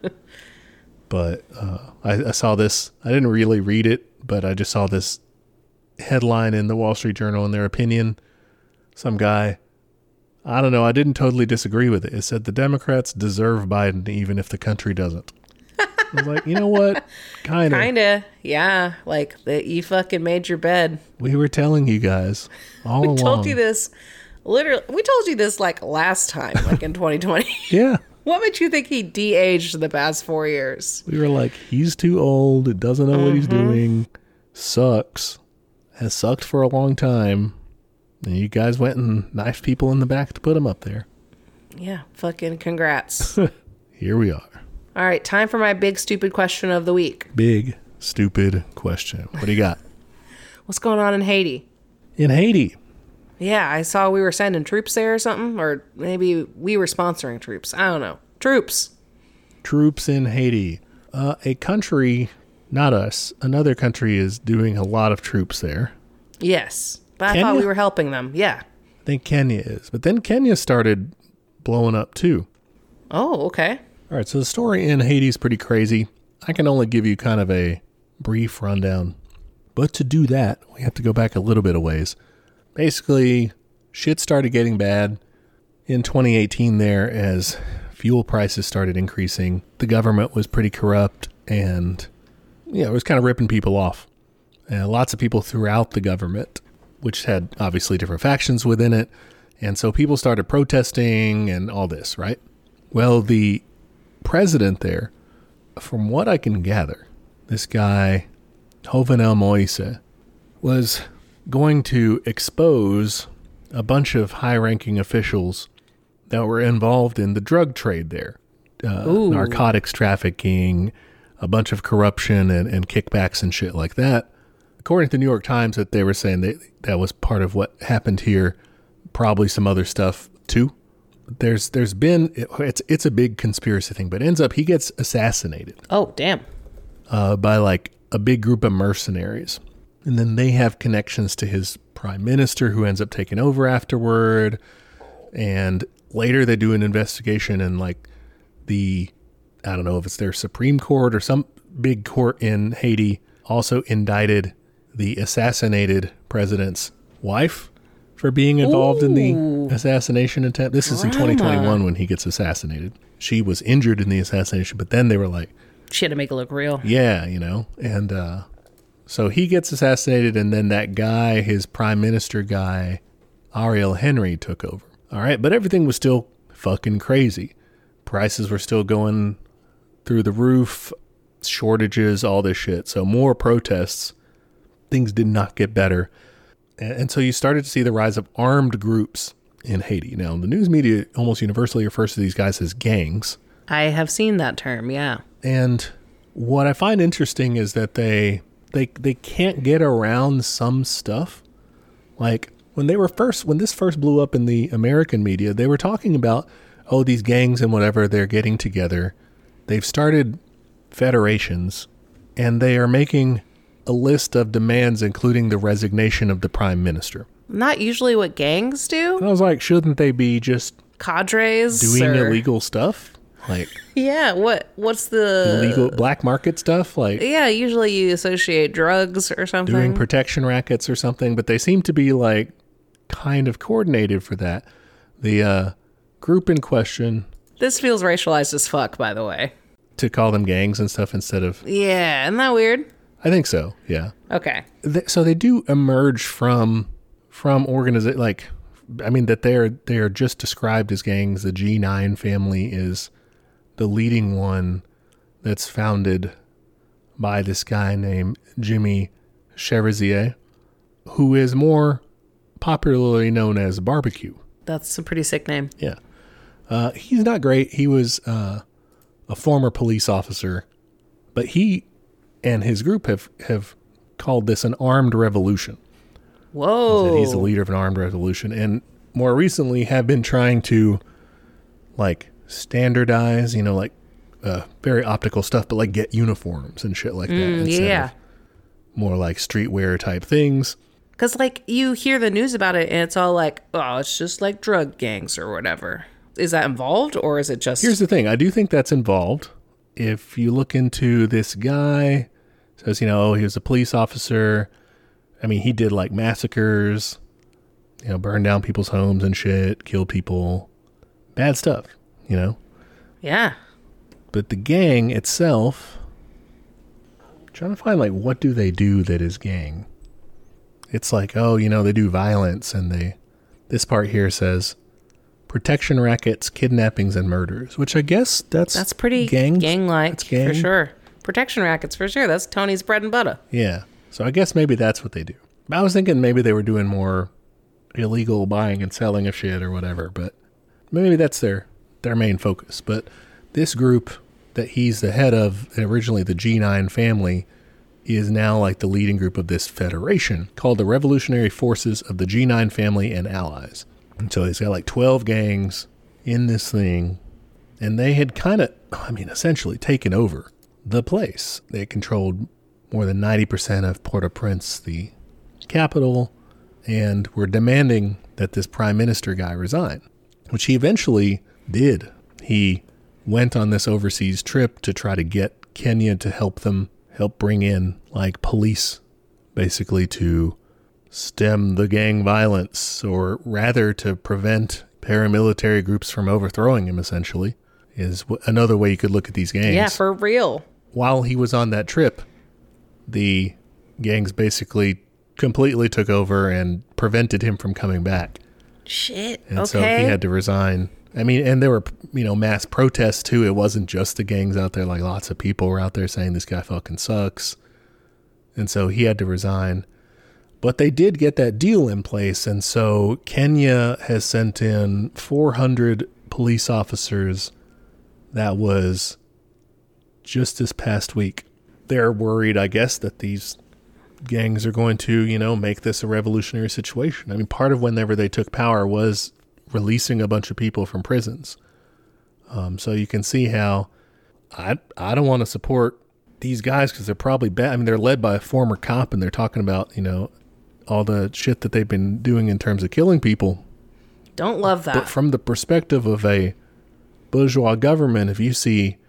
But I saw this. I didn't really read it, but I just saw this headline in the Wall Street Journal in their opinion. Some guy, I don't know, I didn't totally disagree with it. It said the Democrats deserve Biden even if the country doesn't. I was like, you know what? Kinda. Yeah. Like, you fucking made your bed. We were telling you guys all along. We told you this. Literally, we told you this like last time, like in 2020. Yeah. What made you think he de-aged the past 4 years? We were like, he's too old. Doesn't know what he's doing. Sucks. Has sucked for a long time. And you guys went and knifed people in the back to put him up there. Yeah, fucking congrats. Here we are. All right, time for my big stupid question of the week. Big stupid question. What do you got? What's going on in Haiti? In Haiti. Yeah, I saw we were sending troops there or something. Or maybe we were sponsoring troops. I don't know. Troops. Troops in Haiti. A country, not us, another country is doing a lot of troops there. Yes. But Kenya? I thought we were helping them. Yeah. I think Kenya is. But then Kenya started blowing up too. Oh, okay. All right, so the story in Haiti is pretty crazy. I can only give you kind of a brief rundown. But to do that, we have to go back a little bit of ways. Basically, shit started getting bad in 2018 there as fuel prices started increasing. The government was pretty corrupt and, it was kind of ripping people off. Lots of people throughout the government, which had obviously different factions within it, And so people started protesting and all this, right? Well, the president there, from what I can gather, this guy, Jovenel Moise, was going to expose a bunch of high-ranking officials that were involved in the drug trade there. Narcotics trafficking, a bunch of corruption and kickbacks and shit like that. According to the New York Times, that they were saying that was part of what happened here. Probably some other stuff too. There's been, it's a big conspiracy thing, but ends up he gets assassinated. Oh, damn. By like a big group of mercenaries. And then they have connections to his prime minister who ends up taking over afterward. And later they do an investigation and like I don't know if it's their Supreme Court or some big court in Haiti also indicted the assassinated president's wife for being involved in the assassination attempt. This is in 2021 when he gets assassinated. She was injured in the assassination, but then they were like, she had to make it look real. Yeah, and so he gets assassinated, and then that guy, his prime minister guy, Ariel Henry, took over. All right, but everything was still fucking crazy. Prices were still going through the roof, shortages, all this shit. So more protests. Things did not get better. And so you started to see the rise of armed groups in Haiti. Now, the news media almost universally refers to these guys as gangs. I have seen that term, yeah. And what I find interesting is that they can't get around some stuff. Like when this first blew up in the American media, they were talking about, these gangs and whatever, they're getting together. They've started federations and they are making a list of demands, including the resignation of the prime minister. Not usually what gangs do. And I was like, shouldn't they be just cadres doing illegal stuff? Like, yeah, what's the illegal black market stuff? Like, yeah, usually you associate drugs or something. Doing protection rackets or something, but they seem to be like kind of coordinated for that. The group in question. This feels racialized as fuck, by the way. To call them gangs and stuff instead of. Yeah, isn't that weird? I think so. Yeah. Okay. So they do emerge from organization, like, I mean, that they are just described as gangs. The G9 family is the leading one that's founded by this guy named Jimmy Cherizier, who is more popularly known as Barbecue. That's a pretty sick name. Yeah. He's not great. He was a former police officer, but he and his group have called this an armed revolution. Whoa. He's the leader of an armed revolution, and more recently have been trying to like standardize, like very optical stuff, but like get uniforms and shit like that. Yeah. More like streetwear type things. Because like you hear the news about it and it's all like, oh, it's just like drug gangs or whatever. Is that involved or is it just... Here's the thing. I do think that's involved. If you look into this guy, says, he was a police officer. I mean, he did like massacres, burn down people's homes and shit, kill people. Bad stuff, Yeah. But the gang itself, I'm trying to find like, what do they do that is gang? It's like, they do violence, and this part here says protection rackets, kidnappings, and murders, which I guess that's pretty gang-like, that's gang. For sure. Protection rackets, for sure. That's Tony's bread and butter. Yeah. So I guess maybe that's what they do. I was thinking maybe they were doing more illegal buying and selling of shit or whatever, but maybe that's their main focus. But this group that he's the head of, originally the G9 family, is now like the leading group of this federation called the Revolutionary Forces of the G9 Family and Allies. And so he's got like 12 gangs in this thing, and they had kind of, essentially taken over the place. They controlled more than 90% of Port-au-Prince, the capital, and were demanding that this prime minister guy resign, which he eventually did. He went on this overseas trip to try to get Kenya to help bring in like police, basically to stem the gang violence, or rather to prevent paramilitary groups from overthrowing him, essentially, is another way you could look at these gangs. Yeah, for real. While he was on that trip, the gangs basically completely took over and prevented him from coming back. Shit. And okay. so he had to resign. I mean, and there were, mass protests too. It wasn't just the gangs out there. Like, lots of people were out there saying this guy fucking sucks. And so he had to resign. But they did get that deal in place. And so Kenya has sent in 400 police officers. That was just this past week. They're worried, I guess, that these gangs are going to, make this a revolutionary situation. I mean, part of whenever they took power was releasing a bunch of people from prisons. So you can see how I don't want to support these guys because they're probably bad. I mean, they're led by a former cop, and they're talking about, all the shit that they've been doing in terms of killing people. Don't love that. But from the perspective of a bourgeois government, if you see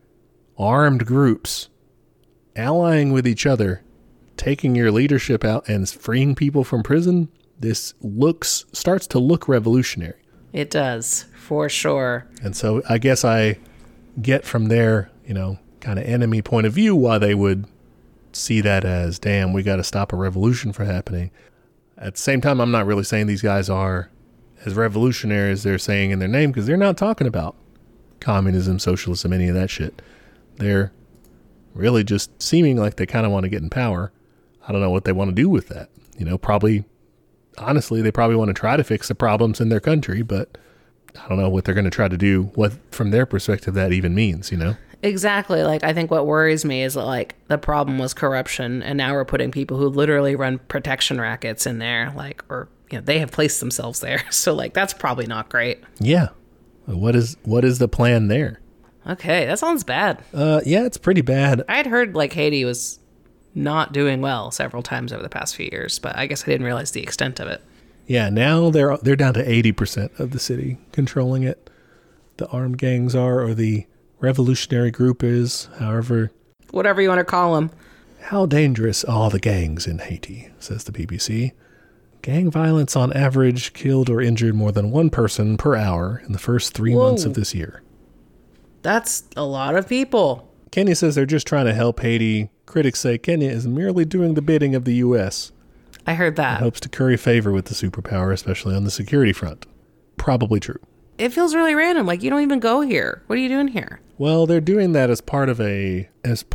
armed groups allying with each other, taking your leadership out and freeing people from prison, this starts to look revolutionary. It does, for sure. And so I guess I get from their, kind of enemy point of view why they would see that as, damn, we got to stop a revolution from happening. At the same time, I'm not really saying these guys are as revolutionary as they're saying in their name, because they're not talking about communism, socialism, any of that shit. They're really just seeming like they kind of want to get in power. I don't know what they want to do with that. Honestly, they probably want to try to fix the problems in their country, but I don't know what they're going to try to do, what from their perspective that even means, Exactly. Like, I think what worries me is that, like, the problem was corruption, and now we're putting people who literally run protection rackets in there, like, or, they have placed themselves there. So, like, that's probably not great. Yeah. What is the plan there? Okay, that sounds bad. Yeah, it's pretty bad. I had heard, like, Haiti was not doing well several times over the past few years, but I guess I didn't realize the extent of it. Yeah, now they're down to 80% of the city controlling it. The armed gangs are, or the revolutionary group is, however. Whatever you want to call them. How dangerous are the gangs in Haiti, says the BBC. Gang violence on average killed or injured more than one person per hour in the first 3 months of this year. That's a lot of people. Kenya says they're just trying to help Haiti. Critics say Kenya is merely doing the bidding of the U.S. I heard that. And hopes to curry favor with the superpower, especially on the security front. Probably true. It feels really random. Like, you don't even go here. What are you doing here? Well, they're doing that as part of a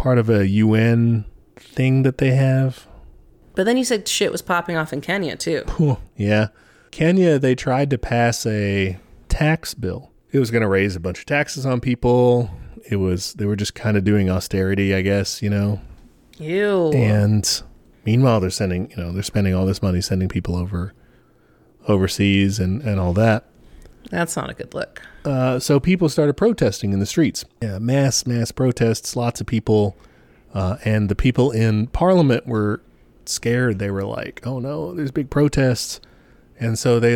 UN thing that they have. But then you said shit was popping off in Kenya, too. Yeah. Kenya, they tried to pass a tax bill. It was going to raise a bunch of taxes on people. They were just kind of doing austerity, I guess, Ew. And meanwhile, they're spending all this money sending people overseas and all that. That's not a good look. So people started protesting in the streets. Yeah, mass protests, lots of people. And the people in Parliament were scared. They were like, oh no, there's big protests. And so they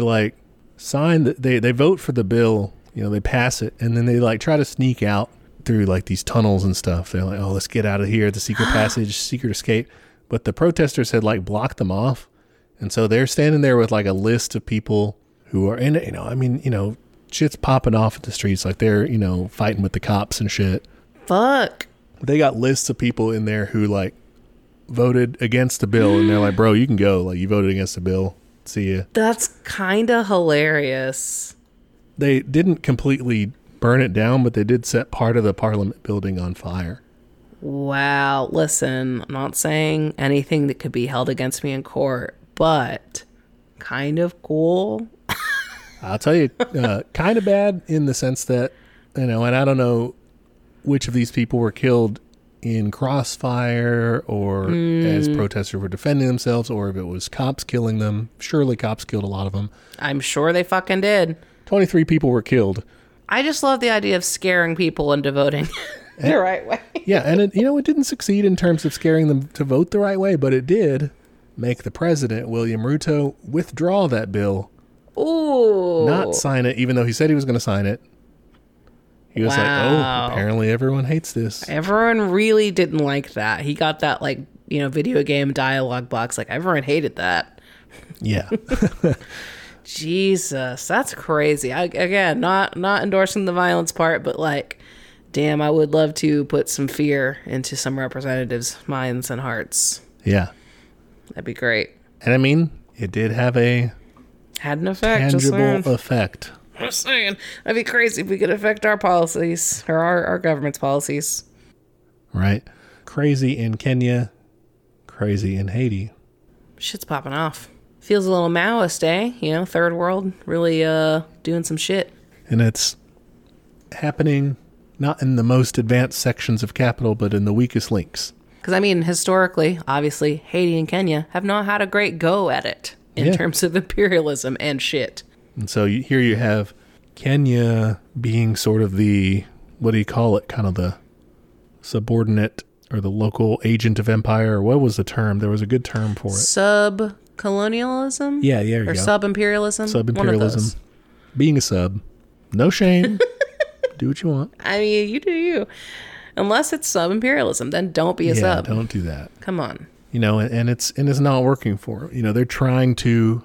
they vote for the bill, they pass it, and then they try to sneak out through these tunnels and stuff. They're like, oh, let's get out of here, the secret passage, secret escape. But the protesters had blocked them off. And so they're standing there with a list of people who are in it. Shit's popping off at the streets. They're, fighting with the cops and shit. Fuck. They got lists of people in there who voted against the bill, and they're like, bro, you can go. You voted against the bill. See ya. That's kind of hilarious. They didn't completely burn it down, but they did set part of the Parliament building on fire. Wow. Listen, I'm not saying anything that could be held against me in court, but kind of cool. I'll tell you, kind of bad in the sense that, and I don't know which of these people were killed in crossfire or as protesters were defending themselves, or if it was cops killing them. Surely cops killed a lot of them. I'm sure they fucking did. 23 people were killed. I just love the idea of scaring people into voting the right way. Yeah, and it didn't succeed in terms of scaring them to vote the right way, but it did make the president, William Ruto, withdraw that bill. Ooh. Not sign it, even though he said he was going to sign it. He was like, oh, apparently everyone hates this. Everyone really didn't like that. He got that, video game dialogue box. Everyone hated that. Yeah. Jesus, that's crazy. Again, not endorsing the violence part, but damn, I would love to put some fear into some representatives' minds and hearts. Yeah. That'd be great. And it did have a Had an effect. tangible effect. Just saying. That'd be crazy if we could affect our policies or our government's policies. Right. Crazy in Kenya. Crazy in Haiti. Shit's popping off. Feels a little Maoist, eh? You know, third world really doing some shit. And it's happening not in the most advanced sections of capital, but in the weakest links. Because, I mean, historically, obviously, Haiti and Kenya have not had a great go at it in terms of imperialism and shit. And so here you have Kenya being sort of the, what do you call it, kind of the subordinate or the local agent of empire. What was the term? There was a good term for it. Sub-colonialism? Yeah, there you or go. Sub-imperialism? Sub-imperialism. Being a sub. No shame. Do what you want. I mean, you do you. Unless it's sub-imperialism, then don't be a sub. Don't do that. Come on. You know, and it's not working for them. You know, they're trying to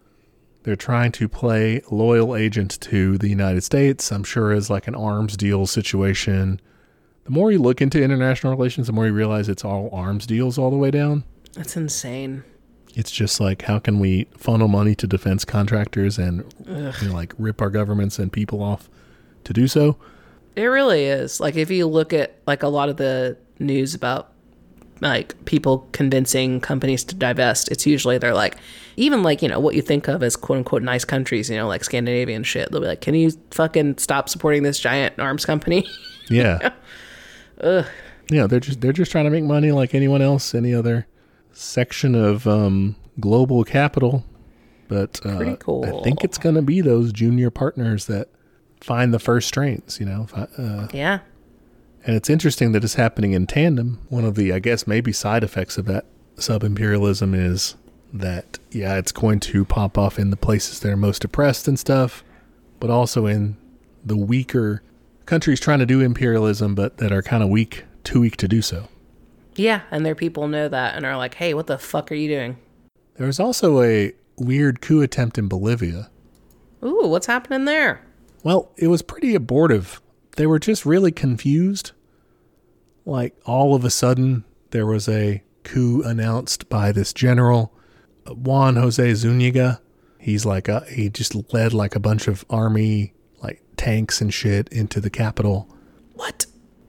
play loyal agent to the United States. I'm sure as like an arms deal situation. The more you look into international relations, the more you realize it's all arms deals all the way down. That's insane. It's just like, how can we funnel money to defense contractors and like rip our governments and people off to do so? It really is. Like, if you look at like a lot of the news about like people convincing companies to divest, it's usually they're like, even like, you know, what you think of as quote unquote nice countries, you know, like Scandinavian shit. They'll be like, can you fucking stop supporting this giant arms company? Yeah. Ugh. Yeah, they're just trying to make money like anyone else, any other section of global capital. But Pretty cool. I think it's going to be those junior partners that find the first strains, you know. Yeah. And it's interesting that it's happening in tandem. One of the, I guess, maybe side effects of that sub-imperialism is that, yeah, it's going to pop off in the places that are most oppressed and stuff, but also in the weaker countries trying to do imperialism, but that are kind of weak, too weak to do so. Yeah, and their people know that and are like, hey, what the fuck are you doing? There was also a weird coup attempt in Bolivia. Ooh, what's happening there? Well, it was pretty abortive. They were just really confused. Like, all of a sudden, there was a coup announced by this general, Juan Jose Zuniga. He's like, he just led like a bunch of army, like tanks and shit into the capital. What?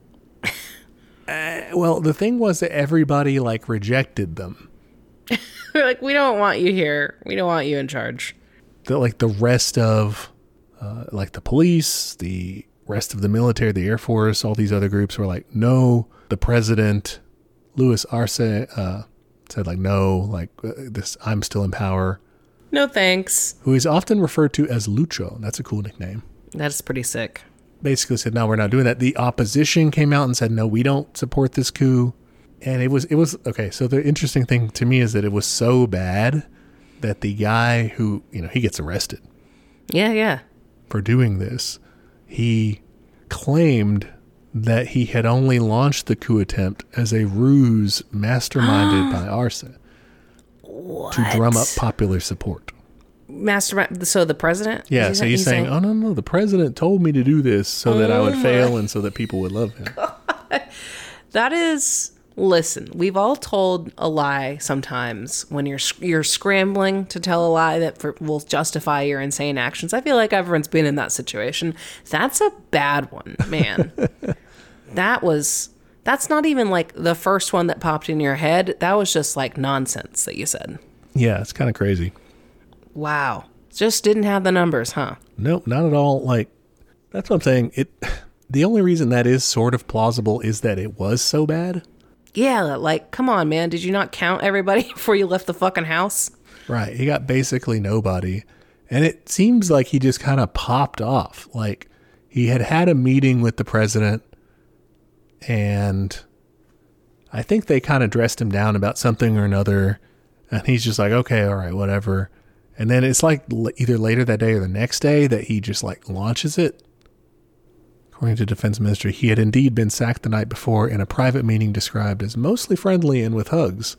Well, the thing was that everybody like rejected them. They're like, we don't want you here. We don't want you in charge. The rest of, like the police, the rest of the military, the Air Force, all these other groups were like, no. The president, Luis Arce, said like, no, like this, I'm still in power. No thanks. Who is often referred to as Lucho. That's a cool nickname. That's pretty sick. Basically said, no, we're not doing that. The opposition came out and said, no, we don't support this coup. And it was okay. So the interesting thing to me is that it was so bad that the guy who, you know, he gets arrested. Yeah. For doing this. He claimed that he had only launched the coup attempt as a ruse masterminded by Arce to drum up popular support. Mastermind. So the president? Yeah, so he's saying, oh, no, the president told me to do this so that I would fail and so that people would love him. That is, listen, we've all told a lie sometimes when you're scrambling to tell a lie that will justify your insane actions. I feel like everyone's been in that situation. That's a bad one, man. That's not even like the first one that popped in your head. That was just like nonsense that you said. Yeah, it's kind of crazy. Wow. Just didn't have the numbers, huh? Nope, not at all. Like, that's what I'm saying. The only reason that is sort of plausible is that it was so bad. Yeah, like, come on, man. Did you not count everybody before you left the fucking house? Right. He got basically nobody. And it seems like he just kind of popped off. Like, he had a meeting with the president, and I think they kind of dressed him down about something or another. And he's just like, okay, all right, whatever. And then it's like either later that day or the next day that he just like launches it. According to Defense Ministry, he had indeed been sacked the night before in a private meeting described as mostly friendly and with hugs.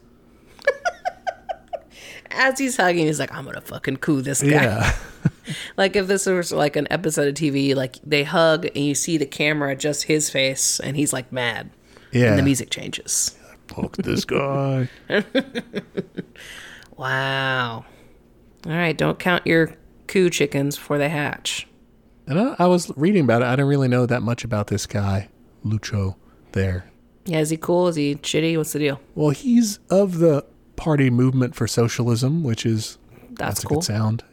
As he's hugging, he's like, I'm going to fucking coup this guy. Yeah. Like if this was like an episode of TV, like they hug and you see the camera, just his face, and he's like mad. Yeah. And the music changes. Fuck this guy. Wow. All right, don't count your coup chickens before they hatch. And I was reading about it. I didn't really know that much about this guy, Lucho, there. Yeah, is he cool? Is he shitty? What's the deal? Well, he's of the Party Movement for Socialism, which is... That's a cool. good sound,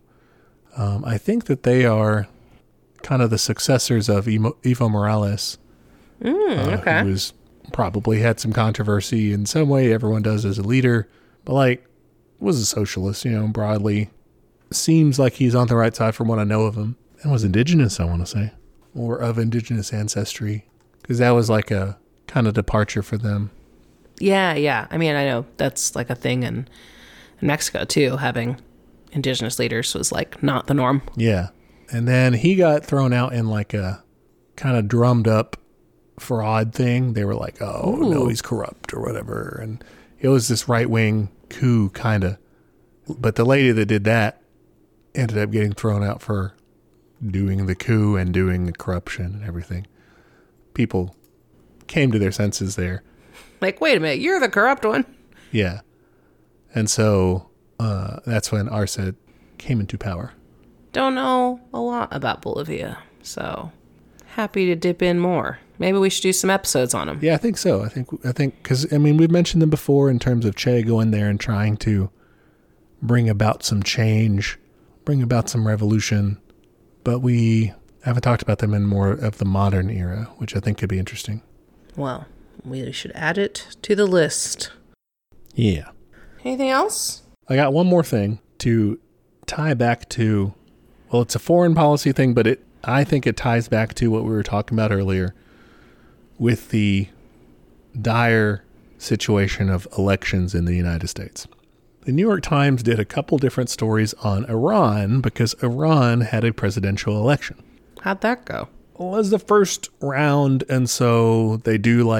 I think that they are kind of the successors of Evo Morales. Okay. Who probably had some controversy in some way. Everyone does as a leader. But, was a socialist, broadly. Seems like he's on the right side from what I know of him. And was indigenous, I want to say. Or of indigenous ancestry. Because that was like a kind of departure for them. Yeah. I mean, I know that's like a thing in Mexico, too. Having indigenous leaders was like not the norm. Yeah. And then he got thrown out in like a kind of drummed up fraud thing. They were like, oh, no, he's corrupt or whatever. And it was this right-wing coup kind of. But the lady that did that ended up getting thrown out for doing the coup and doing the corruption and everything. People came to their senses there. Like, wait a minute, you're the corrupt one. Yeah. And so that's when Arce came into power. Don't know a lot about Bolivia, so happy to dip in more. Maybe we should do some episodes on them. Yeah, I think so. I think because, we've mentioned them before in terms of Che going there and trying to bring about some change, bring about some revolution. But we haven't talked about them in more of the modern era, which I think could be interesting. Well, we should add it to the list. Yeah. Anything else? I got one more thing to tie back to, well, it's a foreign policy thing, but I think it ties back to what we were talking about earlier with the dire situation of elections in the United States. The New York Times did a couple different stories on Iran because Iran had a presidential election. How'd that go? It was the first round, and so they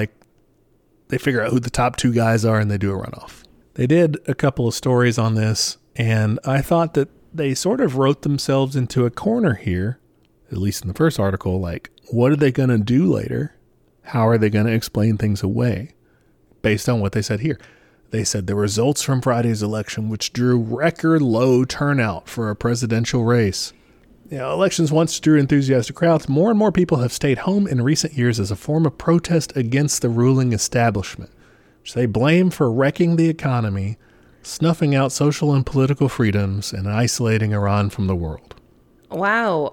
figure out who the top two guys are and they do a runoff. They did a couple of stories on this, and I thought that they sort of wrote themselves into a corner here, at least in the first article, like, what are they going to do later? How are they going to explain things away? Based on what they said here. They said the results from Friday's election, which drew record low turnout for a presidential race. Elections once drew enthusiastic crowds. More and more people have stayed home in recent years as a form of protest against the ruling establishment, which they blame for wrecking the economy, snuffing out social and political freedoms, and isolating Iran from the world. Wow.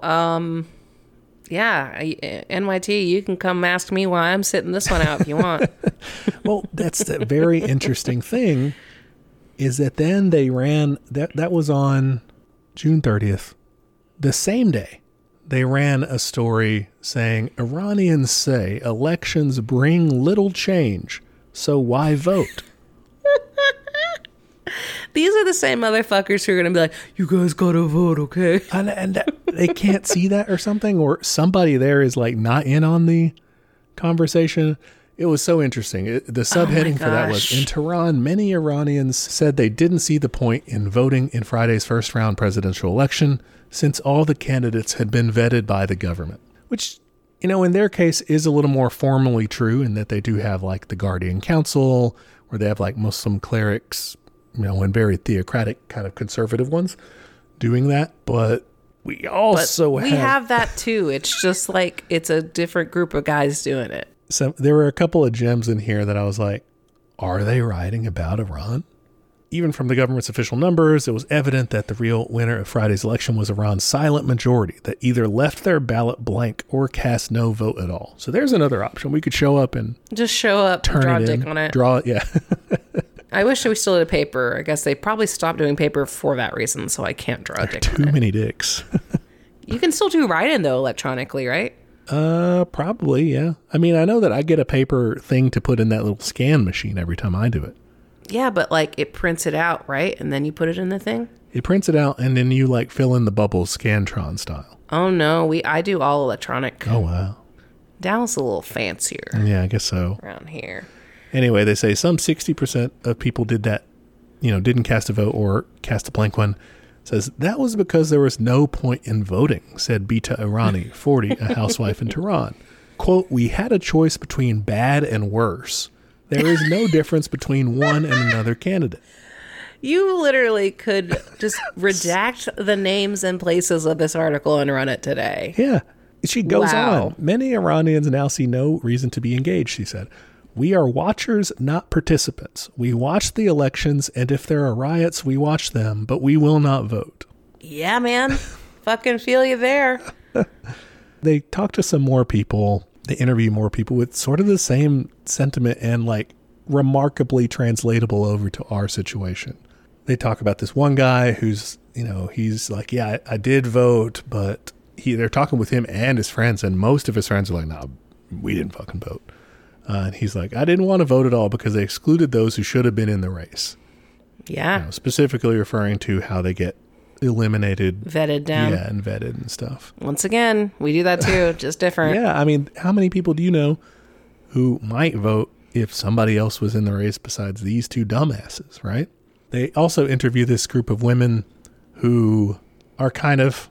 Yeah, NYT, you can come ask me why I'm sitting this one out if you want. Well, that's the very interesting thing is that then they ran, that was on June 30th. The same day, they ran a story saying Iranians say elections bring little change, so why vote? These are the same motherfuckers who are going to be like, you guys got to vote, okay? And they can't see that or something, or somebody there is like not in on the conversation. It was so interesting. The subheading for that was, in Tehran, many Iranians said they didn't see the point in voting in Friday's first round presidential election since all the candidates had been vetted by the government, which, in their case is a little more formally true in that they do have like the Guardian Council, where they have like Muslim clerics, and very theocratic kind of conservative ones doing that. But we also have that too. It's just like it's a different group of guys doing it. So there were a couple of gems in here that I was like, are they writing about Iran? Even from the government's official numbers, it was evident that the real winner of Friday's election was Iran's silent majority that either left their ballot blank or cast no vote at all. So there's another option. We could show up and just show up, turn draw it a dick in, on it. Draw it, yeah. I wish we still did paper. I guess they probably stopped doing paper for that reason, so I can't draw a dick on it. Too many dicks. You can still do write-in, though, electronically, right? Probably, yeah. I mean, I know that I get a paper thing to put in that little scan machine every time I do it. Yeah, but like it prints it out, right? And then you put it in the thing? It prints it out, and then you like fill in the bubbles Scantron style. Oh, no. I do all electronic. Oh, wow. Dallas a little fancier. Yeah, I guess so. Around here. Anyway, they say some 60% of people did that, didn't cast a vote or cast a blank one. Says that was because there was no point in voting, said Bita Irani, 40, a housewife in Tehran. Quote, we had a choice between bad and worse. There is no difference between one and another candidate. You literally could just redact the names and places of this article and run it today. Yeah. She goes Wow. on. Many Iranians now see no reason to be engaged, she said. We are watchers, not participants. We watch the elections, and if there are riots, we watch them, but we will not vote. Yeah, man. Fucking feel you there. They talk to some more people. They interview more people with sort of the same sentiment and like remarkably translatable over to our situation. They talk about this one guy who's, he's like, yeah, I did vote, but they're talking with him and his friends, and most of his friends are like, no, we didn't fucking vote. And he's like, I didn't want to vote at all because they excluded those who should have been in the race. Yeah. Specifically referring to how they get eliminated. Vetted down. Yeah, and vetted and stuff. Once again, we do that too, just different. Yeah, I mean, how many people do you know who might vote if somebody else was in the race besides these two dumbasses, right? They also interview this group of women who are kind of,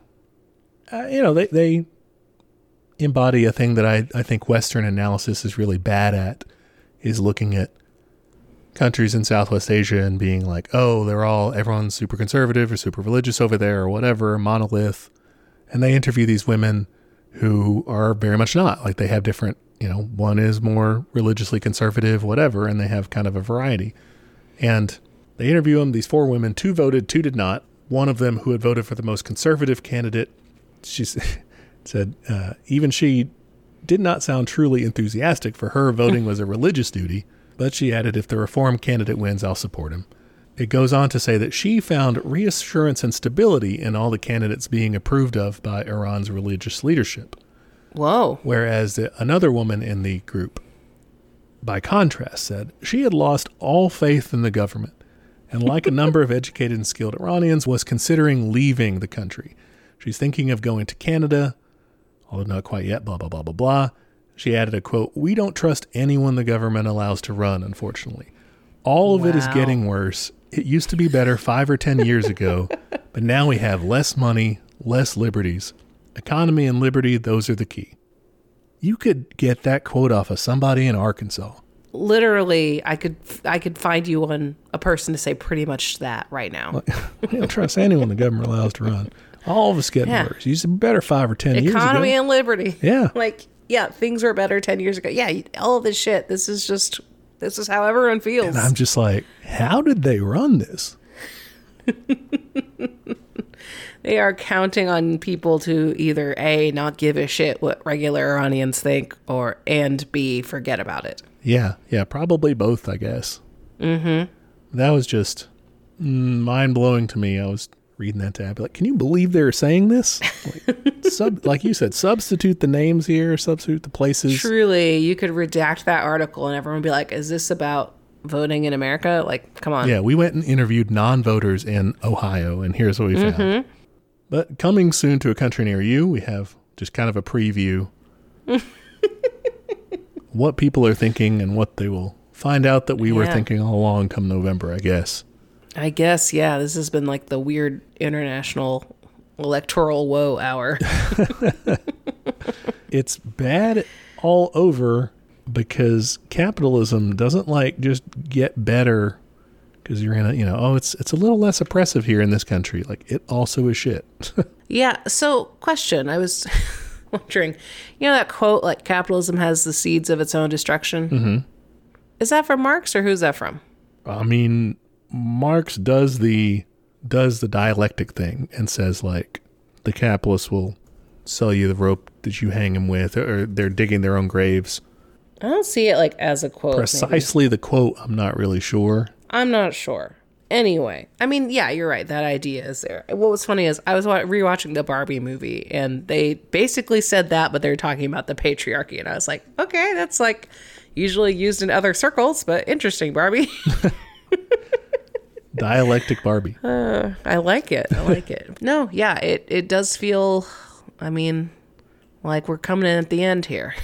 they embody a thing that I think Western analysis is really bad at, is looking at countries in Southwest Asia and being like, oh, everyone's super conservative or super religious over there or whatever, monolith. And they interview these women who are very much not. Like they have different, one is more religiously conservative, whatever, and they have kind of a variety. And they interview them, these 4 women, 2 voted, 2 did not. One of them, who had voted for the most conservative candidate, she said, even she did not sound truly enthusiastic. For her, voting was a religious duty. But she added, if the reform candidate wins, I'll support him. It goes on to say that she found reassurance and stability in all the candidates being approved of by Iran's religious leadership. Whoa. Whereas another woman in the group, by contrast, said she had lost all faith in the government and, like a number of educated and skilled Iranians, was considering leaving the country. She's thinking of going to Canada, although not quite yet, blah, blah, blah, blah, blah. She added a quote, we don't trust anyone the government allows to run, unfortunately. All of it is getting worse. It used to be better 5 or 10 years ago, but now we have less money, less liberties. Economy and liberty, those are the key. You could get that quote off of somebody in Arkansas. Literally, I could find you a person to say pretty much that right now. We don't trust anyone the government allows to run. All of it's getting worse. It used to be better 5 or 10 years ago. Economy and liberty. Yeah. Yeah, things were better 10 years ago. Yeah, all of this shit. This is how everyone feels. And I'm just like, how did they run this? They are counting on people to either A, not give a shit what regular Iranians think, and B, forget about it. Yeah, probably both, I guess. Mm-hmm. That was just mind-blowing to me. I was reading that tab, like, can you believe they're saying this? Like you said, substitute the names here, substitute the places. Truly, you could redact that article and everyone would be like, is this about voting in America? Like, come on. Yeah, we went and interviewed non-voters in Ohio, and here's what we found. But coming soon to a country near you, we have just kind of a preview. What people are thinking and what they will find out that we were thinking all along come November, I guess. I guess, yeah. This has been like the weird international electoral woe hour. It's bad all over because capitalism doesn't just get better because you're in it's a little less oppressive here in this country. Like, it also is shit. Yeah. So, question. I was wondering, that quote, like, capitalism has the seeds of its own destruction. Mm-hmm. Is that from Marx or who's that from? I mean, Marx does the dialectic thing and says, like, the capitalists will sell you the rope that you hang them with, or they're digging their own graves. I don't see it like as a quote. Precisely the quote, I'm not really sure. I'm not sure. Anyway, I mean, yeah, you're right. That idea is there. What was funny is I was rewatching the Barbie movie, and they basically said that, but they're talking about the patriarchy, and I was like, okay, that's like usually used in other circles, but interesting, Barbie. Dialectic Barbie. I like it. No, yeah, it does feel, I mean, like we're coming in at the end here.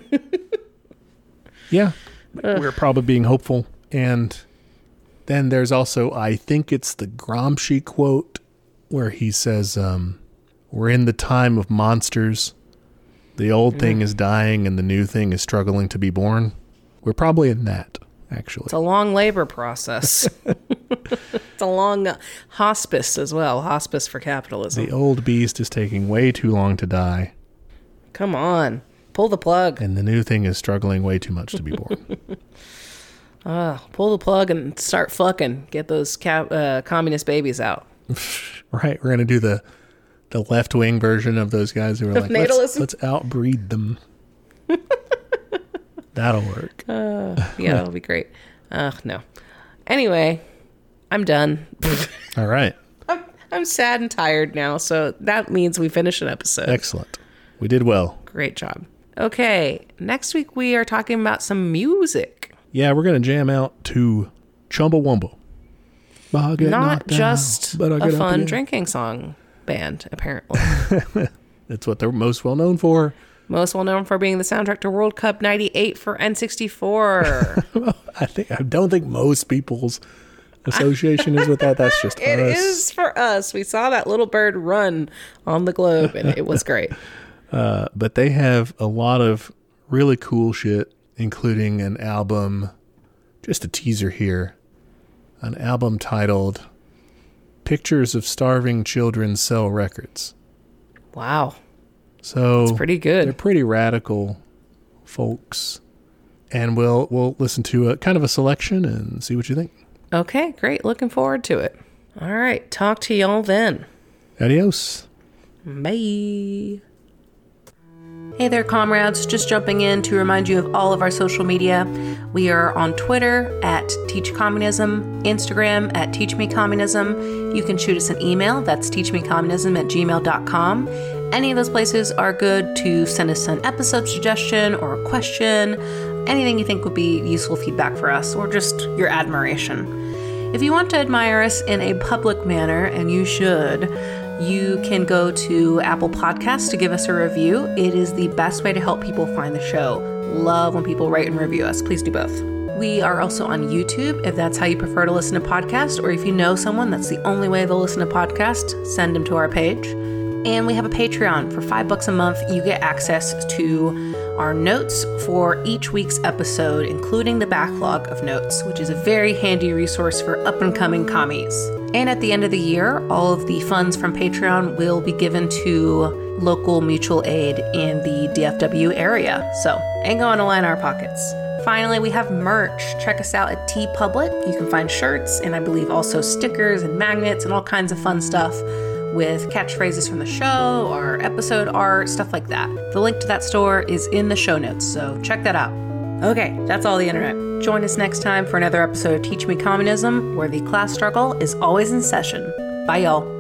Yeah, we're probably being hopeful. And then there's also, I think it's the Gramsci quote where he says, we're in the time of monsters. The old thing is dying and the new thing is struggling to be born. We're probably in that, actually. It's a long labor process. It's a long hospice as well. Hospice for capitalism. The old beast is taking way too long to die. Come on. Pull the plug. And the new thing is struggling way too much to be born. Pull the plug and start fucking. Get those communist babies out. Right. We're going to do the left-wing version of those guys who are like, let's outbreed them. That'll work. Yeah, that'll be great. No. Anyway, I'm done. All right. I'm sad and tired now, so that means we finish an episode. Excellent. We did well. Great job. Okay, next week we are talking about some music. Yeah, we're going to jam out to Chumbawamba. Not just a fun drinking song band, apparently. That's what they're most well known for. Most well known for being the soundtrack to World Cup '98 for N64. I don't think most people's association is with that. That's just it us. It is for us. We saw that little bird run on the globe, and it was great. But they have a lot of really cool shit, including an album, just a teaser here, an album titled Pictures of Starving Children Sell Records. Wow. So it's pretty good. They're pretty radical folks. And we'll listen to a kind of a selection and see what you think. Okay, great. Looking forward to it. All right. Talk to y'all then. Adios. Bye. Hey there, comrades. Just jumping in to remind you of all of our social media. We are on Twitter at Teach Communism, Instagram at Teach Me Communism. You can shoot us an email. That's teachmecommunism@gmail.com. Any of those places are good to send us an episode suggestion or a question, anything you think would be useful feedback for us, or just your admiration. If you want to admire us in a public manner, and you should, you can go to Apple Podcasts to give us a review. It is the best way to help people find the show. Love when people rate and review us. Please do both. We are also on YouTube, if that's how you prefer to listen to podcasts, or if you know someone that's the only way they'll listen to podcasts, send them to our page. And we have a Patreon. For $5 a month, you get access to our notes for each week's episode, including the backlog of notes, which is a very handy resource for up-and-coming commies. And at the end of the year, all of the funds from Patreon will be given to local mutual aid in the DFW area. So, ain't going to line our pockets. Finally, we have merch. Check us out at TeePublic. You can find shirts and I believe also stickers and magnets and all kinds of fun stuff with catchphrases from the show or episode art, stuff like that. The link to that store is in the show notes, so check that out. Okay, that's all the internet. Join us next time for another episode of Teach Me Communism, where the class struggle is always in session. Bye, y'all.